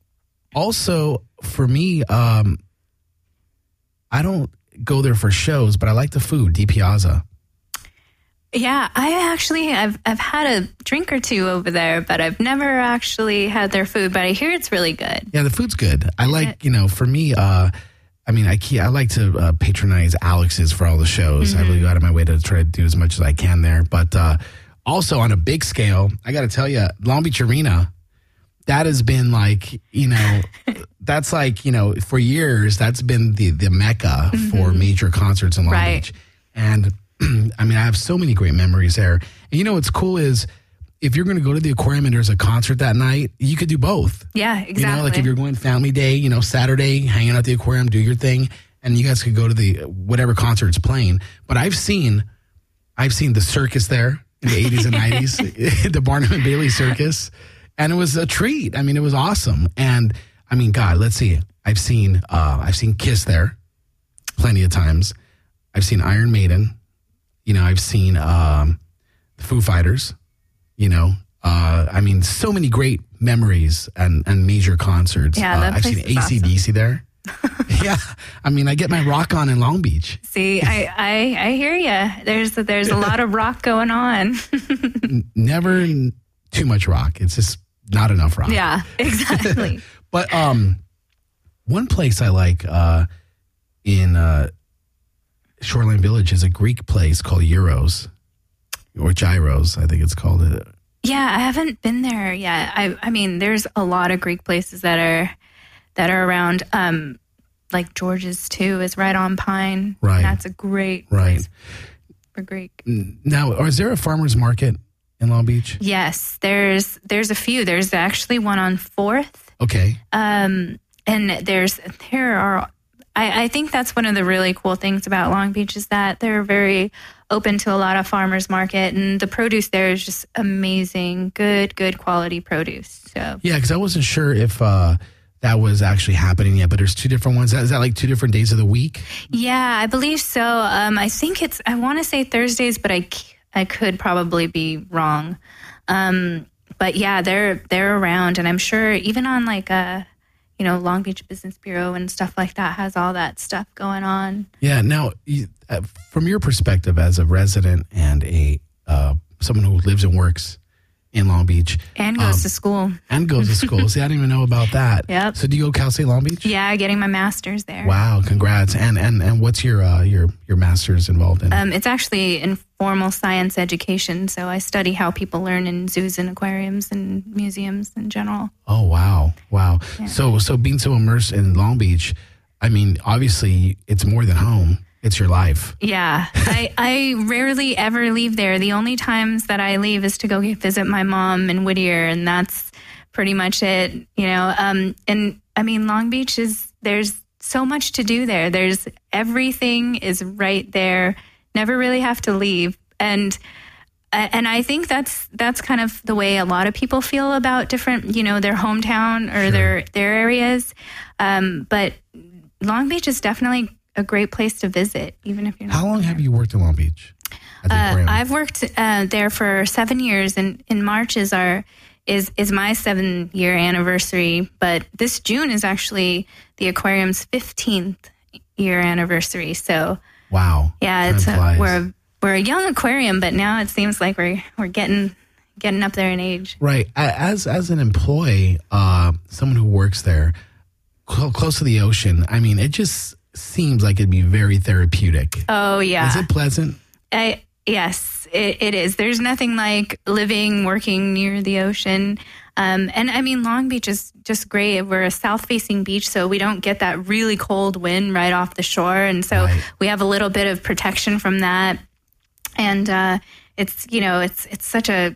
L: also, for me, um, I don't go there for shows, but I like the food, Di Piazza.
J: yeah. I actually, I've I've had a drink or two over there, but I've never actually had their food. But I hear it's really good.
L: Yeah, the food's good. I like, you know, for me, uh, I mean, I key, I like to uh, patronize Alex's for all the shows. I
J: Mhm.
L: really go out of my way to try to do as much as I can there. But uh, also on a big scale, I got to tell you, Long Beach Arena, that has been like, you know, that's like, you know, for years, that's been the, the mecca mm-hmm. for major concerts in Long
J: right.
L: Beach. And I mean, I have so many great memories there. And you know, what's cool is if you're going to go to the aquarium and there's a concert that night, you could do both.
J: Yeah, exactly.
L: You know, like if you're going family day, you know, Saturday, hanging out at the aquarium, do your thing. And you guys could go to the whatever concert's playing. But I've seen, I've seen the circus there in the eighties and nineties, the Barnum and Bailey Circus. And it was a treat. I mean, it was awesome. And I mean, God, let's see. I've seen, uh, I've seen Kiss there plenty of times. I've seen Iron Maiden. You know, I've seen um, the Foo Fighters. You know, uh, I mean, so many great memories and, and major concerts.
J: Yeah, that
L: uh, I've
J: place
L: seen
J: is
L: A C D C
J: awesome.
L: there. Yeah, I mean, I get my rock on in Long Beach.
J: See, I, I, I hear you. There's there's a lot of rock going on.
L: Never too much rock. It's just not enough rock.
J: Yeah, exactly.
L: But um, one place I like uh, in uh, Shoreline Village is a Greek place called Euros. Or Gyros, I think it's called. It.
J: Yeah, I haven't been there yet. I I mean, there's a lot of Greek places that are that are around. Um, like George's too is right on Pine.
L: Right,
J: that's a great
L: right
J: place for Greek.
L: Now, is there a farmers market in Long Beach?
J: Yes, there's there's a few. There's actually one on Fourth.
L: Okay.
J: Um, and there's there are. I, I think that's one of the really cool things about Long Beach is that they're very open to a lot of farmers market, and the produce there is just amazing, good, good quality produce. So
L: yeah, because I wasn't sure if uh, that was actually happening yet, but there's two different ones. Is that like two different days of the week?
J: Yeah, I believe so. Um, I think it's, I want to say Thursdays, but I, I could probably be wrong. Um, but yeah, they're, they're around, and I'm sure even on like a, you know, Long Beach Business Bureau and stuff like that has all that stuff going on.
L: Yeah. Now, you, uh, from your perspective as a resident and a uh, someone who lives and works in Long Beach.
J: And goes
L: um,
J: to school.
L: And goes to school. See, I didn't even know about that.
J: Yep.
L: So do you go Cal State Long Beach?
J: Yeah, getting my master's there.
L: Wow, congrats. And and and what's your uh, your your master's involved in?
J: Um, it's actually informal science education. So I study how people learn in zoos and aquariums and museums in general.
L: Oh, wow. Wow.
J: Yeah.
L: So so being so immersed in Long Beach, I mean, obviously it's more than home. It's your life.
J: Yeah. I, I rarely ever leave there. The only times that I leave is to go visit my mom in Whittier, and that's pretty much it, you know. Um, and I mean, Long Beach is, there's so much to do there. There's everything is right there. Never really have to leave. And and I think that's that's kind of the way a lot of people feel about different, you know, their hometown or sure. their their areas. Um, but Long Beach is definitely a great place to visit, even if you're not.
L: How long have you worked in Long Beach?
J: Uh, I've worked uh, there for seven years, and in March is our is is my seven year anniversary. But this June is actually the aquarium's fifteenth year anniversary. So
L: wow,
J: yeah, it's a, we're a, we're a young aquarium, but now it seems like we're we're getting getting up there in age.
L: Right. As as an employee, uh, someone who works there, cl- close to the ocean. I mean, it just seems like it'd be very therapeutic.
J: Oh yeah.
L: Is it pleasant?
J: I, yes, it, it is. There's nothing like living, working near the ocean. Um, and I mean, Long Beach is just great. We're a south-facing beach, so we don't get that really cold wind right off the shore. And so right. we have a little bit of protection from that. And uh, it's, you know, it's it's such a,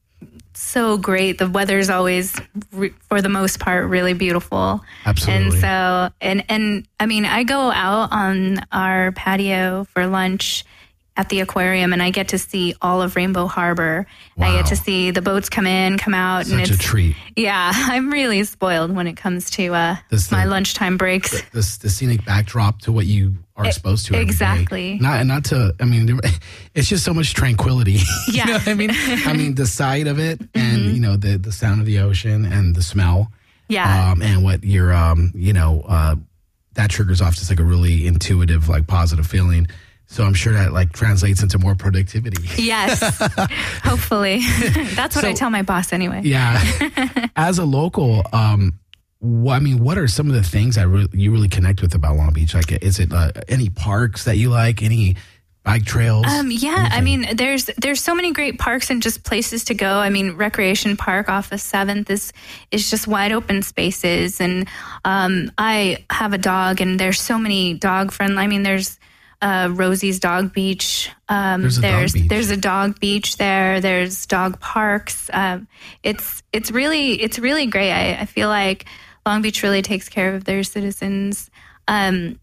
J: so great. The weather's always, re- for the most part, really beautiful.
L: Absolutely.
J: And so, and, and I mean, I go out on our patio for lunch at the aquarium, and I get to see all of Rainbow Harbor. Wow. I get to see the boats come in, come out.
L: Such
J: and it's
L: a treat.
J: Yeah, I'm really spoiled when it comes to uh,
L: this,
J: my
L: the,
J: lunchtime breaks.
L: The, the, the scenic backdrop to what you are it, supposed to.
J: Exactly.
L: Not not to. I mean, it's just so much tranquility.
J: Yeah.
L: You know what I mean? I mean, the sight of it, and mm-hmm. you know, the the sound of the ocean and the smell.
J: Yeah.
L: Um, and what you're, um, you know, uh, that triggers off just like a really intuitive, like positive feeling. So I'm sure that like translates into more productivity.
J: Yes, hopefully. That's what so, I tell my boss anyway.
L: Yeah. As a local, um, wh- I mean, what are some of the things that re- you really connect with about Long Beach? Like, is it uh, any parks that you like? Any bike trails?
J: Um, yeah, I mean, there's there's so many great parks and just places to go. I mean, Recreation Park off of seventh is is just wide open spaces, and um, I have a dog, and there's so many dog friendly. I mean, there's uh, Rosie's Dog Beach. Um,
L: There's a dog
J: there's
L: beach.
J: there's a dog beach there. There's dog parks. Um, it's it's really it's really great. I, I feel like Long Beach really takes care of their citizens, um,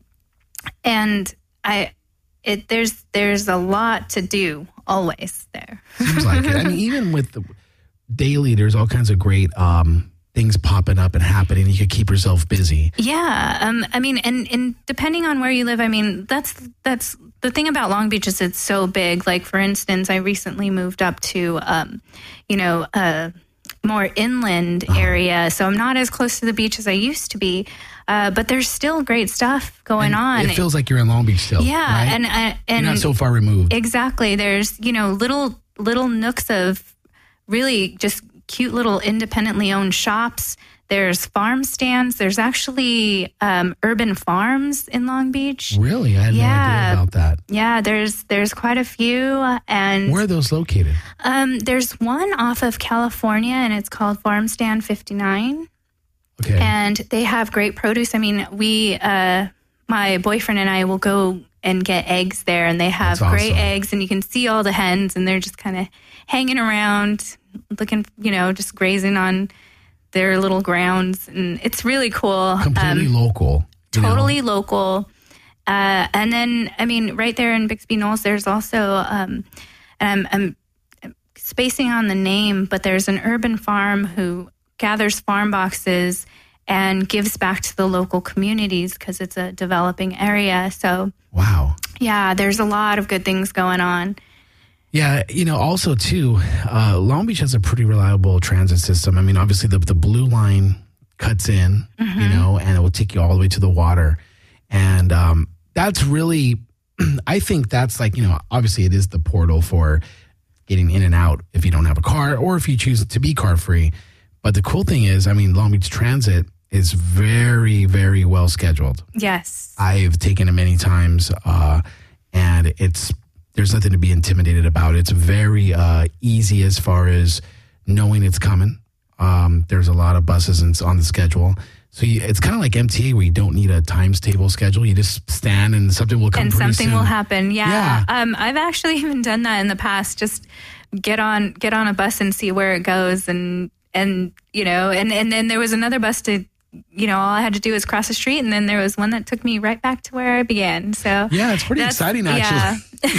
J: and I. It, there's there's a lot to do always there.
L: Seems like it. I mean, even with the daily, there's all kinds of great um, things popping up and happening. You could keep yourself busy.
J: Yeah, um, I mean, and, and depending on where you live, I mean, that's that's the thing about Long Beach is it's so big. Like, for instance, I recently moved up to, um, you know, a more inland
L: Uh-huh.
J: area, so I'm not as close to the beach as I used to be. Uh, but there's still great stuff going
L: And
J: on.
L: It feels like you're in Long Beach still.
J: Yeah,
L: right?
J: and uh, and
L: you're not so far removed.
J: Exactly. There's, you know, little little nooks of really just cute little independently owned shops. There's farm stands. There's actually um, urban farms in Long Beach.
L: Really? I had
J: Yeah.
L: no idea about that.
J: Yeah, there's there's quite a few, and
L: Where are those located?
J: um, there's one off of California, and it's called Farm Stand fifty-nine.
L: Okay.
J: And they have great produce. I mean, we, uh, my boyfriend and I will go and get eggs there, and they have
L: That's
J: great
L: awesome.
J: eggs, and you can see all the hens, and they're just kind of hanging around, looking, you know, just grazing on their little grounds, and it's really cool.
L: Completely
J: Um,
L: local. you know?
J: totally local. Uh, and then, I mean, right there in Bixby Knolls, there's also, um, and I'm, I'm spacing on the name, but there's an urban farm who gathers farm boxes and gives back to the local communities because it's a developing area. So,
L: Wow.
J: yeah, there's a lot of good things going on.
L: Yeah, you know, also too, uh, Long Beach has a pretty reliable transit system. I mean, obviously the the blue line cuts in,
J: Mm-hmm.
L: you know, and it will take you all the way to the water, and um, that's really, I think that's like, you know, obviously it is the portal for getting in and out if you don't have a car or if you choose to be car free. But the cool thing is, I mean, Long Beach Transit is very, very well scheduled.
J: Yes.
L: I've taken it many times, uh, and it's there's nothing to be intimidated about. It's very uh, easy as far as knowing it's coming. Um, there's a lot of buses and on the schedule, so you, it's kind of like M T A where you don't need a times table schedule. You just stand and something will come.
J: And
L: pretty
J: something
L: soon.
J: will happen. Yeah.
L: Yeah.
J: Um, I've actually even done that in the past. Just get on get on a bus and see where it goes, and and you know, and and then there was another bus to, you know, all I had to do was cross the street, and then there was one that took me right back to where I began. So
L: Yeah, it's pretty
J: that's-
L: exciting actually.
J: Yeah.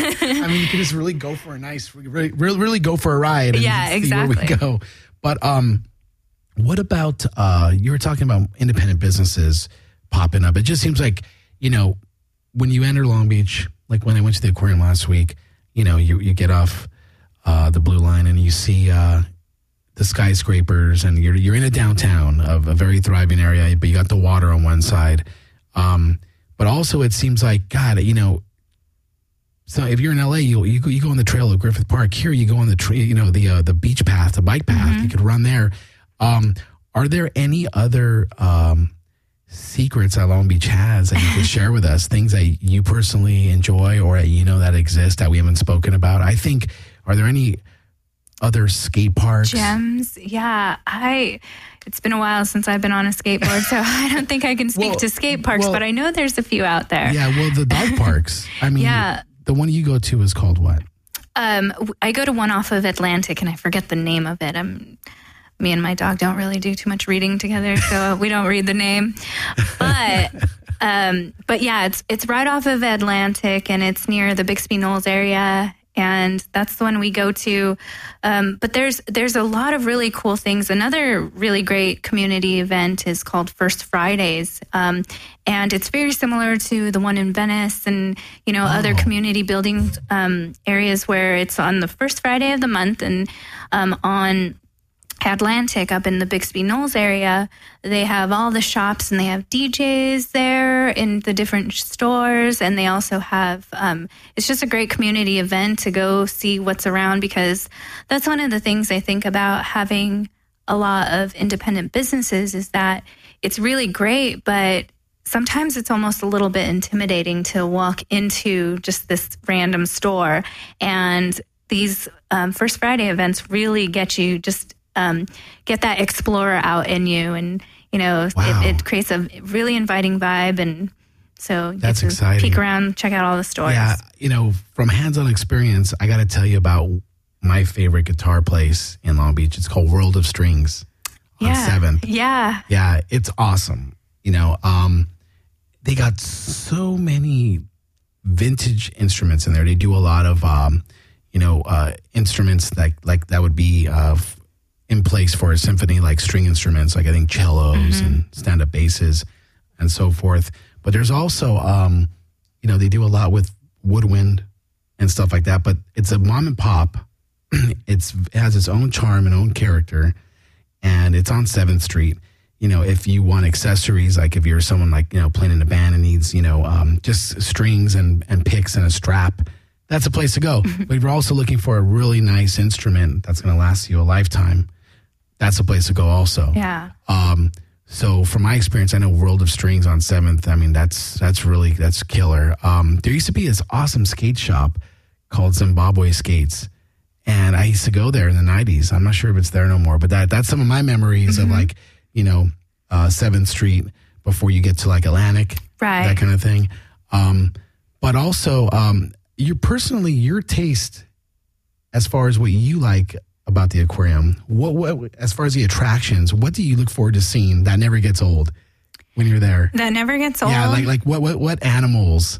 L: I mean, you can just really go for a nice, really, really, really go for a ride. And
J: Yeah,
L: see where we
J: exactly.
L: go. But um, what about uh, you were talking about independent businesses popping up? It just seems like, you know, when you enter Long Beach, like when I went to the aquarium last week, you know, you you get off uh, the blue line and you see uh, the skyscrapers, and you're you're in a downtown of a very thriving area, but you got the water on one side. Um, but also, it seems like, God, you know. So if you're in L A, you you go, you go on the trail of Griffith Park. Here, you go on the tra- you know the uh, the beach path, the bike path.
J: Mm-hmm.
L: You could run there. Um, are there any other um, secrets that Long Beach has that you could share with us? Things that you personally enjoy or you know that exist that we haven't spoken about? I think. Are there any other skate parks?
J: Gems. Yeah. I. It's been a while since I've been on a skateboard, so I don't think I can speak
L: Well,
J: to skate parks,
L: well-
J: but I know there's a few out there.
L: Yeah. Well, the dog parks. I mean,
J: Yeah.
L: the one you go to is called what?
J: Um, w- I go to one off of Atlantic, and I forget the name of it. I'm, me and my dog don't really do too much reading together, so we don't read the name. But, um, but yeah, it's it's right off of Atlantic, and it's near the Bixby Knolls area, and that's the one we go to. Um, but there's there's a lot of really cool things. Another really great community event is called First Fridays, um, and it's very similar to the one in Venice and, you know, other community building um, areas where it's on the first Friday of the month, and um, on Atlantic up in the Bixby Knolls area, they have all the shops and they have D Js there in the different stores, and they also have um, it's just a great community event to go see what's around, because that's one of the things I think about having a lot of independent businesses is that it's really great, but sometimes it's almost a little bit intimidating to walk into just this random store. And these um, First Friday events really get you just um, get that explorer out in you. And, you know,
L: Wow.
J: it, it creates a really inviting vibe. And so you
L: That's
J: get to
L: exciting.
J: peek around, check out all the stores.
L: Yeah, you know, from hands-on experience, I got to tell you about my favorite guitar place in Long Beach. It's called World of Strings on
J: Yeah.
L: seventh.
J: Yeah.
L: Yeah, it's awesome. You know, um, they got so many vintage instruments in there. They do a lot of, um, you know, uh, instruments like like that would be uh, in place for a symphony, like string instruments, like I think cellos
J: Mm-hmm.
L: and stand-up basses and so forth. But there's also, um, you know, they do a lot with woodwind and stuff like that. But it's a mom and pop. It's it has its own charm and own character, and it's on seventh Street. You know, if you want accessories, like if you're someone like, you know, playing in a band and needs, you know, um, just strings and, and picks and a strap, that's a place to go. But if you're also looking for a really nice instrument that's going to last you a lifetime, that's a place to go also.
J: Yeah.
L: Um, so from my experience, I know World of Strings on seventh. I mean, that's that's really, that's killer. Um, there used to be this awesome skate shop called Zimbabwe Skates. And I used to go there in the nineties. I'm not sure if it's there no more, but that that's some of my memories
J: Mm-hmm.
L: of like, you know, uh, seventh Street before you get to like Atlantic,
J: Right.
L: that kind of thing. Um, but also, um, your personally, your taste as far as what you like about the aquarium, what, what as far as the attractions, what do you look forward to seeing that never gets old when you're there?
J: That never gets old.
L: Yeah, like like what what what animals?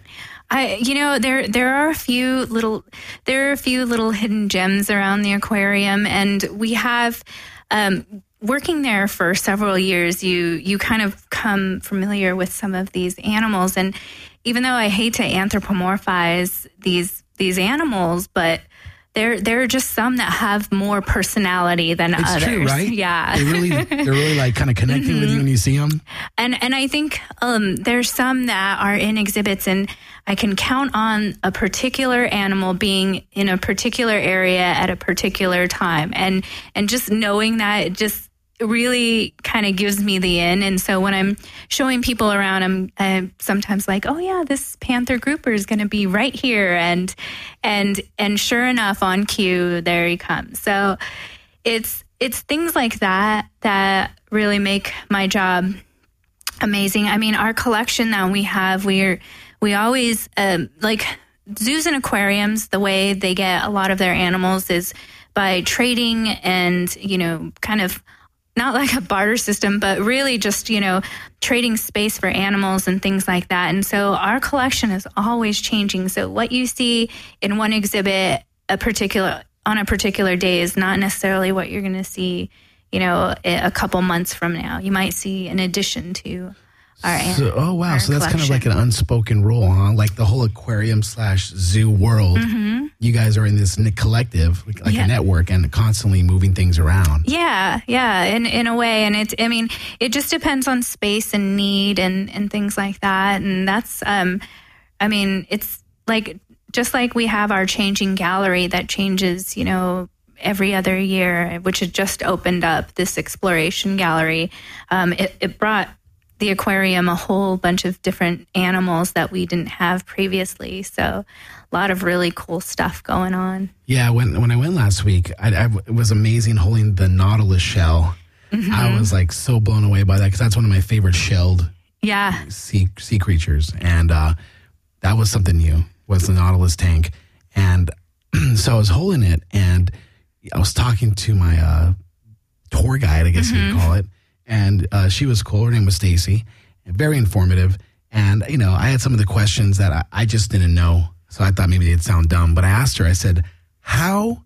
J: I, you know, there there are a few little there are a few little hidden gems around the aquarium, and we have um, working there for several years. You you kind of come familiar with some of these animals, and even though I hate to anthropomorphize these these animals, but there there are just some that have more personality than
L: It's
J: others.
L: true, right?
J: Yeah,
L: They really they're really like kind of connecting with you when you see them.
J: And and I think um, there's some that are in exhibits, and I can count on a particular animal being in a particular area at a particular time, and and just knowing that it just really kind of gives me the in. And so when I'm showing people around, I'm, I'm sometimes like, oh yeah, this panther grouper is going to be right here, and and and sure enough, on cue, there he comes. So it's it's things like that that really make my job amazing. I mean, our collection that we have, we're we always um, like zoos and aquariums. The way they get a lot of their animals is by trading and, you know, kind of not like a barter system, but really just, you know, trading space for animals and things like that. And so our collection is always changing. So what you see in one exhibit a particular on a particular day is not necessarily what you're going to see, you know, a couple months from now. You might see an addition to our
L: So, oh wow!
J: our
L: So that's kind of
J: collection.
L: like an unspoken rule, huh? Like the whole aquarium slash zoo world.
J: Mhm.
L: You guys are in this n- collective, like, like
J: Yeah.
L: a network, and constantly moving things around.
J: Yeah, yeah, in in a way, and it's. I mean, it just depends on space and need and and things like that, and that's. Um, I mean, it's like just like we have our changing gallery that changes, you know, every other year, which had just opened up this exploration gallery. Um, it, it brought the aquarium a whole bunch of different animals that we didn't have previously. So a lot of really cool stuff going on.
L: Yeah, when when I went last week, I, I, it was amazing holding the Nautilus shell.
J: Mhm.
L: I was like so blown away by that because that's one of my favorite shelled
J: Yeah.
L: sea sea creatures, and uh, that was something new. Was the Nautilus tank, and so I was holding it, and I was talking to my uh, tour guide, I guess
J: Mhm.
L: you'd call it, and uh, she was cool. Her name was Stacy, very informative, and you know I had some of the questions that I, I just didn't know, so I thought maybe they'd sound dumb, but I asked her. I said, "How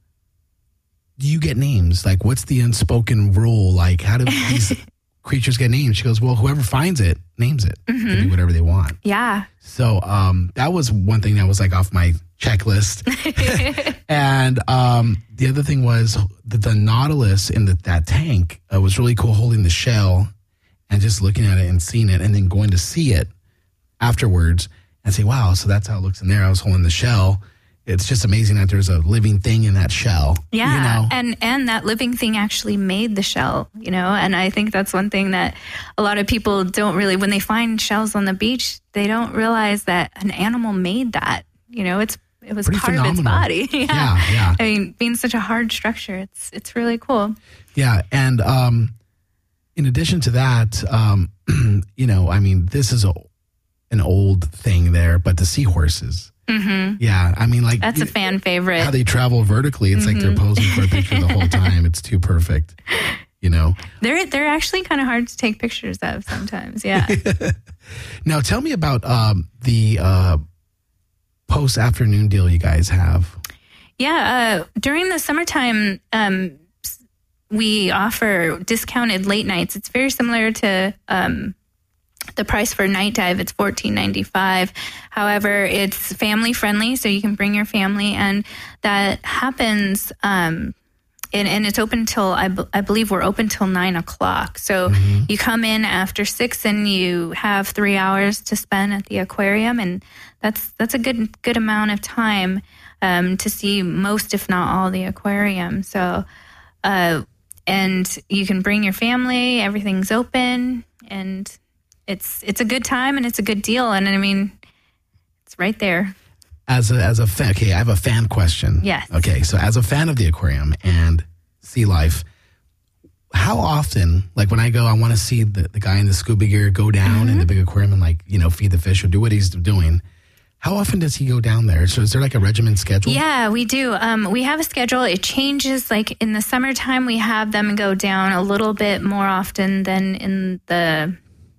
L: do you get names? Like, what's the unspoken rule? Like, how do these creatures get names?" She goes, "Well, whoever finds it names it. It can be whatever they want."
J: Yeah.
L: So um, that was one thing that was like off my checklist. And um, the other thing was the, the Nautilus in the, that tank uh, was really cool, holding the shell and just looking at it and seeing it, and then going to see it afterwards and say, wow, so that's how it looks in there. I was holding the shell. it's just amazing that there's a living thing in that shell.
J: Yeah,
L: you know?
J: and and that living thing actually made the shell, you know, and I think that's one thing that a lot of people don't really, when they find shells on the beach, they don't realize that an animal made that, you know, it's it was
L: Pretty
J: part
L: phenomenal.
J: of its body. yeah.
L: Yeah, yeah.
J: I mean, being such a hard structure, it's it's really cool.
L: Yeah, and um, in addition to that, um, you know, I mean, this is a, an old thing there, but the seahorses.
J: Mm-hmm.
L: Yeah, I mean, like
J: that's a fan favorite.
L: How they travel vertically, it's
J: mm-hmm.
L: like they're posing for a picture the whole time. It's too perfect, you know.
J: They're they're actually kind of hard to take pictures of sometimes. Yeah.
L: Now, tell me about um, the uh, post afternoon deal you guys have.
J: Yeah, uh, during the summertime, um, we offer discounted late nights. It's very similar to. Um, The price for night dive, it's fourteen ninety-five. However, it's family friendly, so you can bring your family, and that happens. Um, and, and it's open till I, b- I believe we're open till nine o'clock. So mm-hmm. you come in after six, and you have three hours to spend at the aquarium, and that's that's a good good amount of time um, to see most, if not all, the aquarium. So, uh, and you can bring your family. Everything's open, and It's it's a good time, and it's a good deal, and I mean, it's right there.
L: As a as a fan, okay, I have a fan question.
J: Yes.
L: Okay, so as a fan of the aquarium and sea life, how often, like when I go, I want to see the, the guy in the scuba gear go down mm-hmm. in the big aquarium and like, you know, feed the fish or do what he's doing. How often does he go down there? So is there like a regimen schedule?
J: Yeah, we do. Um, we have a schedule. It changes. Like in the summertime, we have them go down a little bit more often than in the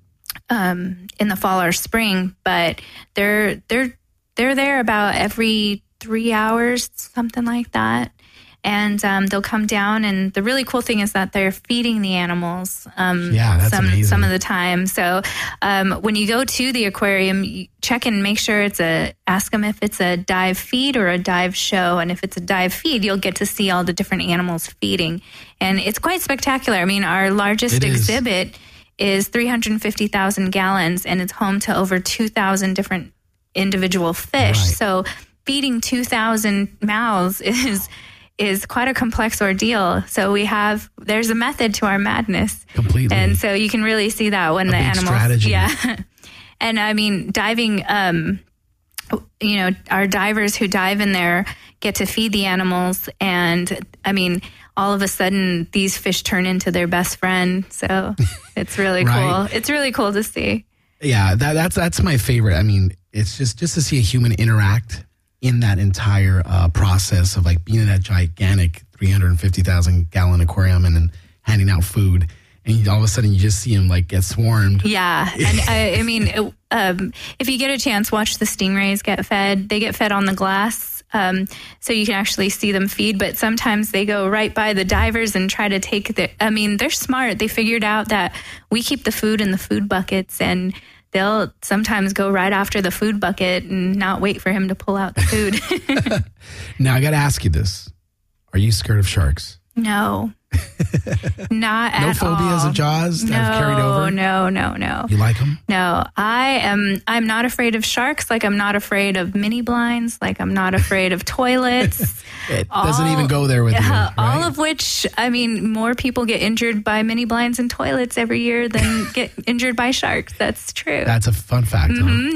J: um, in the fall or spring. But they're they're they're there about every three hours, something like that. And um, they'll come down, and the really cool thing is that they're feeding the animals. Um,
L: yeah, that's
J: some
L: amazing.
J: some of the time. So um, when you go to the aquarium, you check and make sure it's a. Ask them if it's a dive feed or a dive show, and if it's a dive feed, you'll get to see all the different animals feeding, and it's quite spectacular. I mean, our largest
L: It is.
J: exhibit is three hundred fifty thousand gallons, and it's home to over two thousand different individual fish.
L: Right.
J: So feeding two thousand mouths is. is quite a complex ordeal. So we have, there's a method to our madness.
L: Completely.
J: And so you can really see that when
L: A
J: the
L: big
J: animals.
L: strategy.
J: Yeah. And I mean, diving, um, you know, our divers who dive in there get to feed the animals. And I mean, all of a sudden these fish turn into their best friend. So it's really
L: Right.
J: cool. It's really cool to see.
L: Yeah, that, that's that's my favorite. I mean, it's just just to see a human interact in that entire uh, process of like being in that gigantic three hundred fifty thousand gallon aquarium and then handing out food, and you, all of a sudden you just see them like get swarmed.
J: Yeah, and I, I mean, it, um, if you get a chance, watch the stingrays get fed. They get fed on the glass, um, so you can actually see them feed. But sometimes they go right by the divers and try to take the. I mean, they're smart. They figured out that we keep the food in the food buckets, and they'll sometimes go right after the food bucket and not wait for him to pull out the food.
L: Now I got to ask you this: are you scared of sharks?
J: No, not at
L: No
J: all.
L: phobias of Jaws that
J: no,
L: have carried over?
J: No, no, no.
L: You like them?
J: No, I am. I'm not afraid of sharks. Like I'm not afraid of mini blinds. Like I'm not afraid of toilets.
L: It doesn't even go there with you,
J: Uh, All
L: right?
J: of which, I mean, more people get injured by mini blinds and toilets every year than get injured by sharks. That's true.
L: That's a fun fact. huh?
J: Mhm,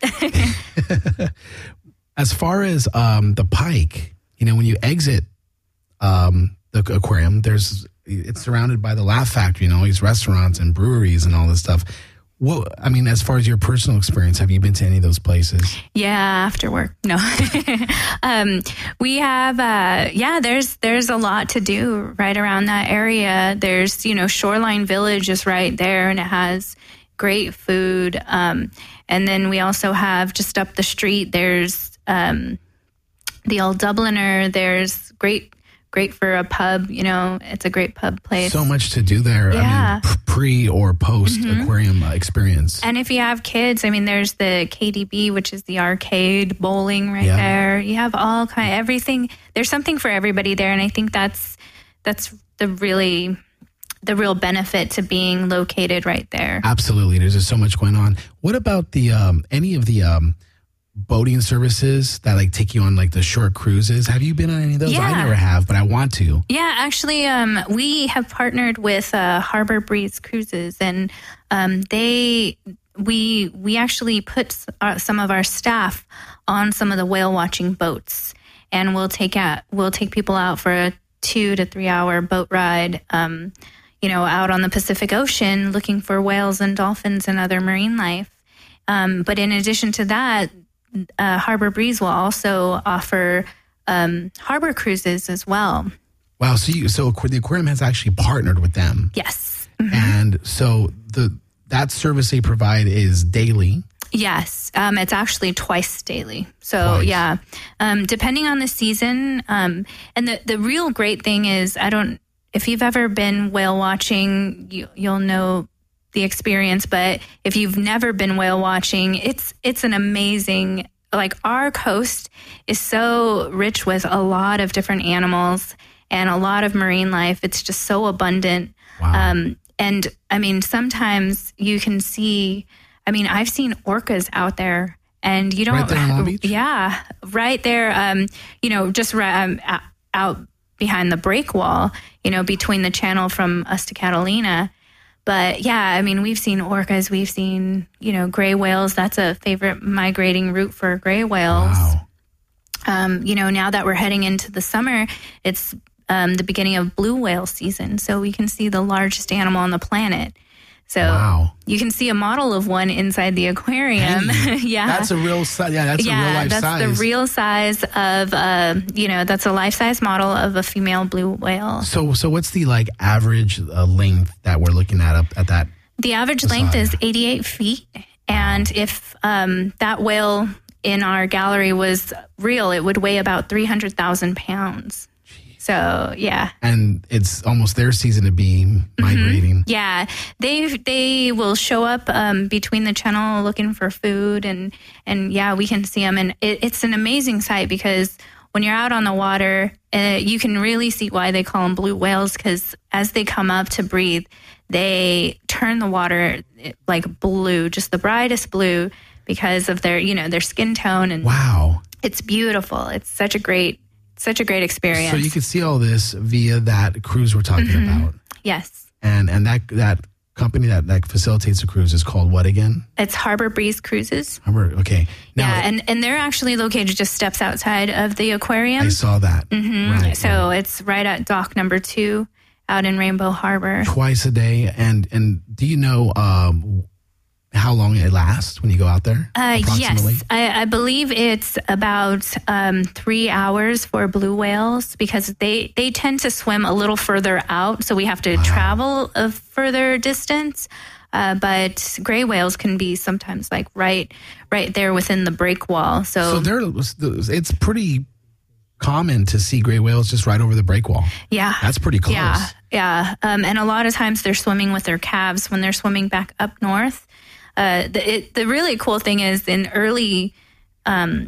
J: Yep.
L: As far as um, the pike, you know, when you exit um, the aquarium, there's it's surrounded by the Laugh Factory and all these restaurants and breweries and all this stuff. What I mean, as far as your personal experience, have you been to any of those places?
J: Yeah, after work. No. um, we have, uh, yeah, there's there's a lot to do right around that area. There's, you know, Shoreline Village is right there, and it has great food. Um, and then we also have just up the street, there's um, the Old Dubliner. There's great, great for a pub, you know, it's a great pub place.
L: So much to do there.
J: Yeah.
L: I mean, pre or post
J: Mhm.
L: aquarium uh, experience.
J: And if you have kids, I mean, there's the K D B, which is the arcade bowling right
L: Yeah.
J: there. You have all kind of everything. There's something for everybody there, and I think that's that's the really the real benefit to being located right there.
L: Absolutely. There's just so much going on. What about the um, any of the um, boating services that like take you on like the short cruises. Have you been on any of those?
J: Yeah.
L: I never have, but I want to.
J: Yeah, actually, um, we have partnered with uh, Harbor Breeze Cruises, and um, they we we actually put uh, some of our staff on some of the whale watching boats, and we'll take out we'll take people out for a two to three hour boat ride. Um, you know, out on the Pacific Ocean, looking for whales and dolphins and other marine life. Um, but in addition to that, uh, Harbor Breeze will also offer um, harbor cruises as well.
L: Wow. So you, so the aquarium has actually partnered with them.
J: Yes. Mm-hmm.
L: And so the that service they provide is daily.
J: Yes. Um, it's actually twice daily. So
L: Twice.
J: yeah, um, depending on the season. Um, and the, the real great thing is, I don't, if you've ever been whale watching, you, you'll know the experience. But if you've never been whale watching, it's it's an amazing, like our coast is so rich with a lot of different animals and a lot of marine life. It's just so abundant.
L: Wow.
J: Um, and I mean, sometimes you can see, I mean, I've seen orcas out there and you don't,
L: Right there on Long Beach?
J: yeah, right there. Um, you know, just right, um, out behind the break wall, you know, between the channel from us to Catalina. But yeah, I mean, we've seen orcas, we've seen, you know, gray whales. That's a favorite migrating route for gray whales.
L: Wow.
J: Um, you know, now that we're heading into the summer, it's um, the beginning of blue whale season. So we can see the largest animal on the planet. So
L: Wow.
J: you can see a model of one inside the aquarium.
L: Hey,
J: yeah.
L: That's a real size. Yeah, that's
J: yeah,
L: a real life
J: that's
L: size.
J: the real size of, uh, you know, that's a life size model of a female blue whale.
L: So, so what's the like average uh, length that we're looking at up at that?
J: The average
L: facade?
J: length is eighty-eight feet. And if um, that whale in our gallery was real, it would weigh about three hundred thousand pounds. So, yeah.
L: And it's almost their season to be migrating.
J: Mm-hmm. Yeah, they they will show up um, between the channel looking for food, and and yeah, we can see them, and it, it's an amazing sight because when you're out on the water, uh, you can really see why they call them blue whales, because as they come up to breathe, they turn the water like blue, just the brightest blue, because of their you know their skin tone, and
L: Wow.
J: it's beautiful. It's such a great such a great experience.
L: So you can see all this via that cruise we're talking
J: Mhm.
L: about.
J: Yes.
L: And and that that company that, that facilitates the cruise is called what again?
J: It's Harbor Breeze Cruises.
L: Harbor, okay. Now,
J: yeah, and, and they're actually located just steps outside of the aquarium.
L: I saw that.
J: hmm
L: Right,
J: so it's right at dock number two out in Rainbow Harbor.
L: Twice a day. And and do you know um, how long it lasts when you go out there?
J: Uh,
L: approximately?
J: yes, I, I believe it's about um, three hours for blue whales because they, they tend to swim a little further out, so we have to travel a further distance. Uh, but gray whales can be sometimes like right right there within the break wall. So,
L: So there, it's pretty common to see gray whales just right over the break wall.
J: yeah,
L: That's pretty close.
J: Yeah, yeah. Um, and a lot of times they're swimming with their calves when they're swimming back up north. Uh, the, it, the really cool thing is in early, um,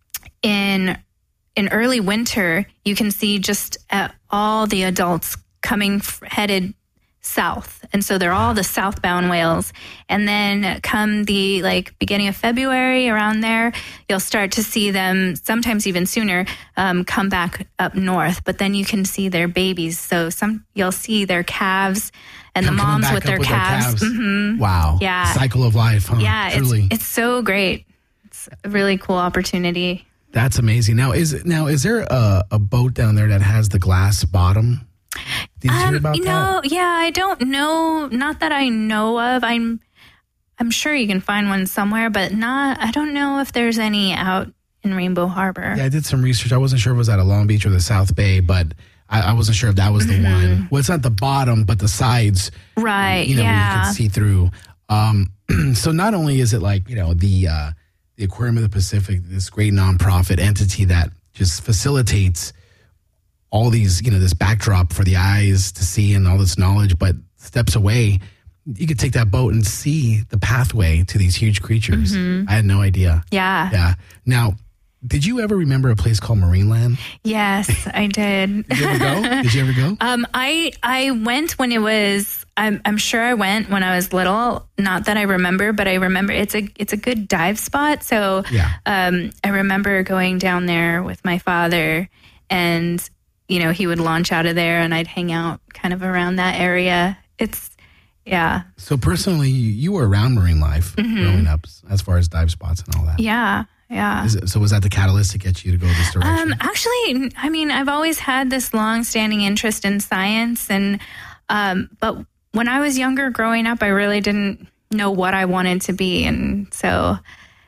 J: in in early winter, you can see just uh, all the adults coming f- headed south, and so they're all the southbound whales. And then come the like beginning of February, around there, you'll start to see them. Sometimes even sooner, um, come back up north. But then you can see their babies. So some you'll see their calves. And the
L: Coming
J: moms
L: back
J: with
L: up
J: their
L: with their
J: calves.
L: calves.
J: Mhm.
L: Wow.
J: Yeah.
L: Cycle of life, huh?
J: Yeah,
L: Truly.
J: it's, it's so great. It's a really cool opportunity.
L: That's amazing. Now is now is there a, a boat down there that has the glass bottom? Did you
J: Um,
L: hear about
J: you
L: that?
J: know, yeah, I don't know. Not that I know of. I'm I'm sure you can find one somewhere, but not. I don't know if there's any out in Rainbow Harbor.
L: Yeah, I did some research. I wasn't sure if it was at a Long Beach or the South Bay, but I, I wasn't sure if that was the one. Well, it's not the bottom, but the sides.
J: Right.
L: You know, where you
J: yeah.
L: can see through. Um, so not only is it like, you know, the uh, the Aquarium of the Pacific, this great nonprofit entity that just facilitates all these, you know, this backdrop for the eyes to see and all this knowledge, but steps away, you could take that boat and see the pathway to these huge creatures.
J: Mhm.
L: I had no idea.
J: Yeah.
L: Yeah. Now, Did you ever remember a place called Marineland?
J: Yes, I did.
L: Did you ever go? Did you ever go?
J: Um, I I went when it was. I'm I'm sure I went when I was little. Not that I remember, but I remember it's a it's a good dive spot. So
L: yeah.
J: um, I remember going down there with my father, and you know he would launch out of there, and I'd hang out kind of around that area. It's yeah.
L: So personally, you were around marine life mm-hmm. growing up, as far as dive spots and all that.
J: Yeah. Yeah.
L: Is it, so was that the catalyst to get you to go this direction?
J: Um, actually, I mean, I've always had this long-standing interest in science, and um, but when I was younger, growing up, I really didn't know what I wanted to be, and so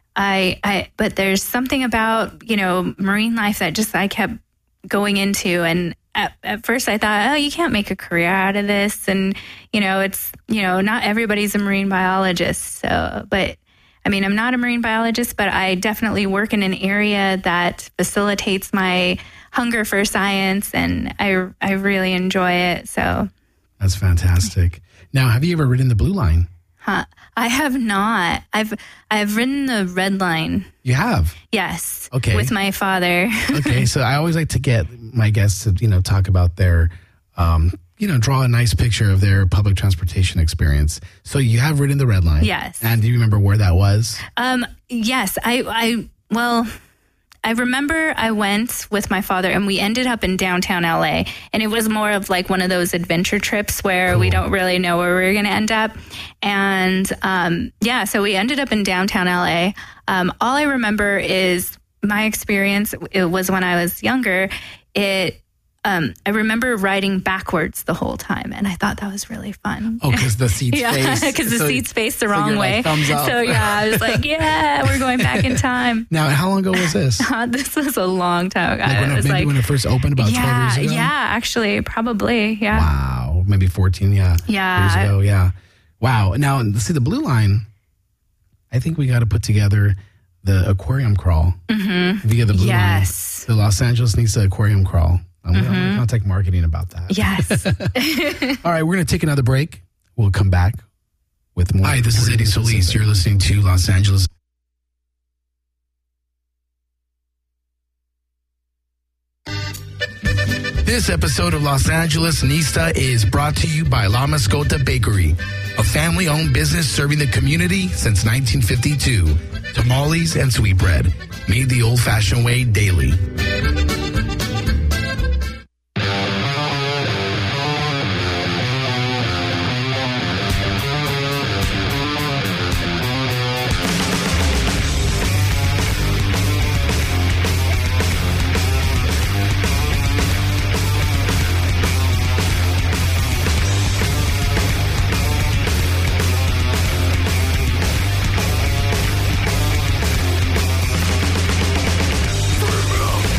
J: I, I. But there's something about you know marine life that just I kept going into, and at, at first I thought, oh, you can't make a career out of this, and you know, it's you know, not everybody's a marine biologist, so but. I mean, I'm not a marine biologist, but I definitely work in an area that facilitates my hunger for science, and I I really enjoy it. So
L: that's fantastic. Now, have you ever ridden the Blue Line?
J: Huh? I have not. I've I've ridden the Red Line.
L: You have?
J: Yes.
L: Okay.
J: With my father.
L: Okay, so I always like to get my guests to you know talk about their. Um, you know, draw a nice picture of their public transportation experience. So you have ridden the Red Line.
J: Yes.
L: And do you remember where that was?
J: Um, yes. I, I, well, I remember I went with my father and we ended up in downtown L A. And it was more of like one of those adventure trips where cool. we don't really know where we're going to end up. And um, yeah, so we ended up in downtown L A. Um, all I remember is my experience. It was when I was younger. It, Um, I remember riding backwards the whole time, and I thought that was really fun.
L: Oh, because the seats
J: yeah,
L: face.
J: because the
L: so,
J: seats face the
L: so
J: wrong way.
L: Like, thumbs up.
J: So yeah, I was like, yeah, we're going back in time.
L: Now, how long ago was this?
J: Uh, this was a long time ago.
L: Like when,
J: it was
L: maybe
J: like,
L: when it first opened, about
J: yeah,
L: twelve years ago?
J: Yeah, actually, probably, yeah.
L: Wow, maybe fourteen, yeah.
J: Yeah.
L: Years ago, yeah. Wow. Now, see, the Blue Line, I think we got to put together the aquarium crawl
J: mm-hmm.
L: via the Blue
J: yes.
L: Line. The Los Angeles Nista aquarium crawl. I'm mm-hmm. going to contact marketing about that.
J: Yes.
L: All right, we're going to take another break. We'll come back with more. Hi, this is Eddie Solis. You're listening to Los Angeles. This episode of Los Angeles Nista is brought to you by La Mascota Bakery, a family-owned business serving the community since nineteen fifty-two. Tamales and sweetbread, made the old-fashioned way daily.
G: Turn it up.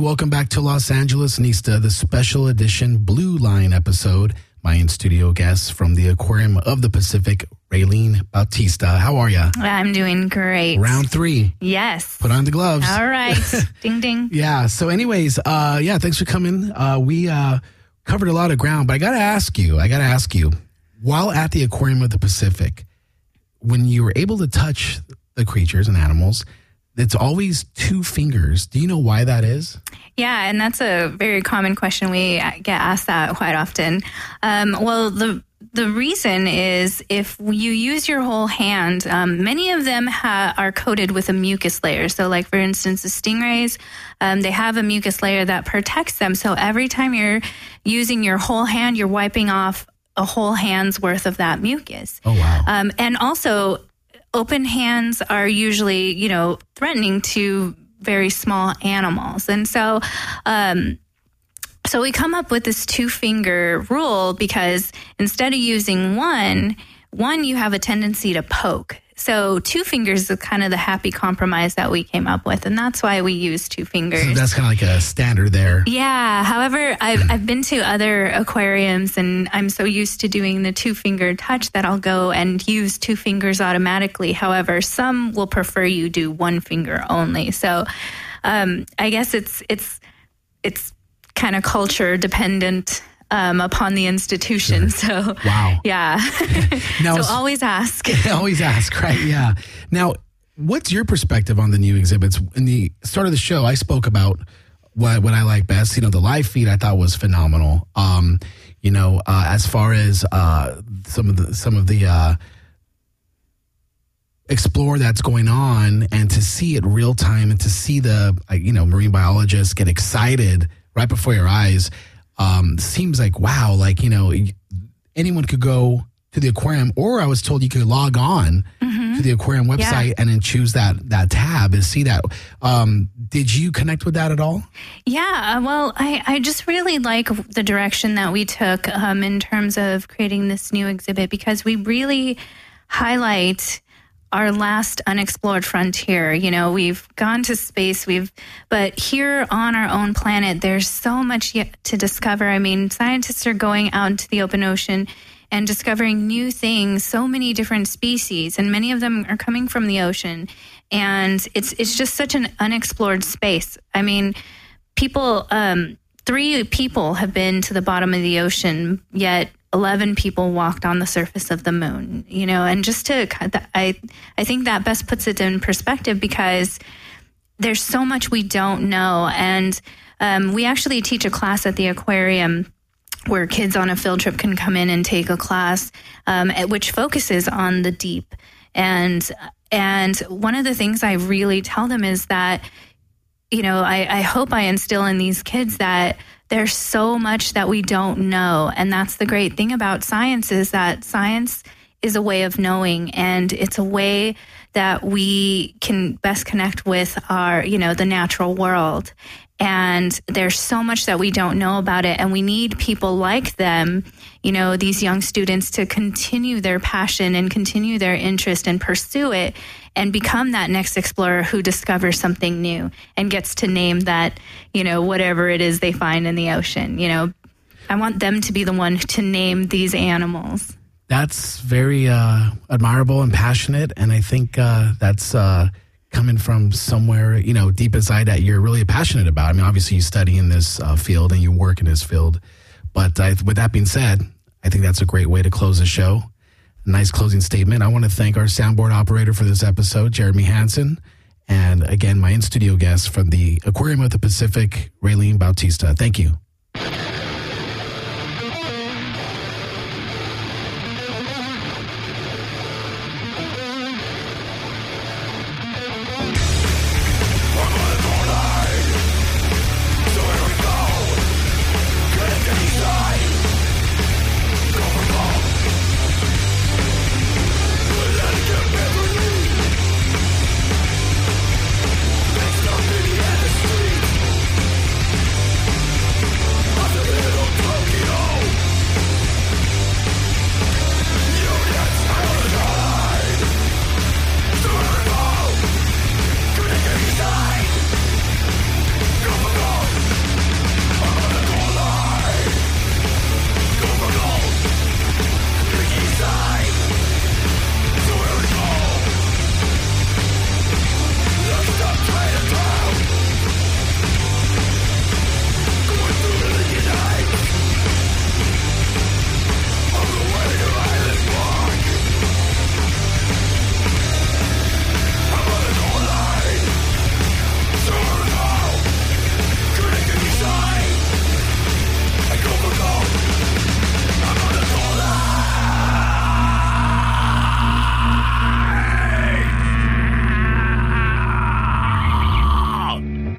L: welcome back to Los Angeles Nista, the special edition Blue Line episode. My in-studio guest from the Aquarium of the Pacific, Raylene Bautista. How are you?
J: I'm doing great.
L: Round three.
J: Yes.
L: Put on the gloves.
J: All right. Ding, ding.
L: Yeah. So anyways, uh, yeah, thanks for coming. Uh, we uh, covered a lot of ground, but I got to ask you, I got to ask you, while at the Aquarium of the Pacific, when you were able to touch the creatures and animals, it's always two fingers. Do you know why that is?
J: Yeah, and that's a very common question. We get asked that quite often. Um, well, the the reason is if you use your whole hand, um, many of them ha- are coated with a mucus layer. So like, for instance, the stingrays, um, they have a mucus layer that protects them. So every time you're using your whole hand, you're wiping off a whole hand's worth of that mucus.
L: Oh, wow.
J: Um, and also, open hands are usually, you know, threatening to very small animals. And so, um, so we come up with this two finger rule because instead of using one, one, you have a tendency to poke. So two fingers is kind of the happy compromise that we came up with. And that's why we use two fingers.
L: So that's kind of like a standard there.
J: Yeah. However, I've, I've been to other aquariums and I'm so used to doing the two finger touch that I'll go and use two fingers automatically. However, some will prefer you do one finger only. So um, I guess it's, it's, it's kind of culture dependent Um, upon the institution.
L: Sure.
J: So,
L: wow.
J: Yeah.
L: Now,
J: so always ask.
L: always ask, right? Yeah. Now, what's your perspective on the new exhibits? In the start of the show, I spoke about what, what I like best. You know, the live feed I thought was phenomenal. Um, you know, uh, as far as uh, some of the, some of the, uh, explore that's going on and to see it real time and to see the, uh, you know, marine biologists get excited right before your eyes. Um, seems like, wow, like, you know, anyone could go to the aquarium, or I was told you could log on mm-hmm. to the aquarium website yeah. and then choose that, that tab and see that. Um, did you connect with that at all?
J: Yeah, well, I, I just really like the direction that we took um, in terms of creating this new exhibit, because we really highlight our last unexplored frontier. You know, we've gone to space, we've, but here on our own planet, there's so much yet to discover. I mean, scientists are going out into the open ocean and discovering new things, so many different species, and many of them are coming from the ocean. And it's it's just such an unexplored space. I mean, people, um, three people have been to the bottom of the ocean, yet eleven people walked on the surface of the moon, you know, and just to, I, I think that best puts it in perspective, because there's so much we don't know. And um, we actually teach a class at the aquarium where kids on a field trip can come in and take a class, um, which focuses on the deep. And, and one of the things I really tell them is that, you know, I, I hope I instill in these kids that there's so much that we don't know. And that's the great thing about science, is that science is a way of knowing, and it's a way that we can best connect with our, you know, the natural world. And there's so much that we don't know about it. And we need people like them, you know, these young students, to continue their passion and continue their interest and pursue it and become that next explorer who discovers something new and gets to name that, you know, whatever it is they find in the ocean. You know, I want them to be the one to name these animals.
L: That's very uh, admirable and passionate. And I think uh, that's uh, coming from somewhere, you know, deep inside that you're really passionate about. I mean, obviously you study in this uh, field and you work in this field. But I, with that being said, I think that's a great way to close the show. Nice closing statement. I want to thank our soundboard operator for this episode, Jeremy Hansen. And again, my in-studio guest from the Aquarium of the Pacific, Raylene Bautista. Thank you.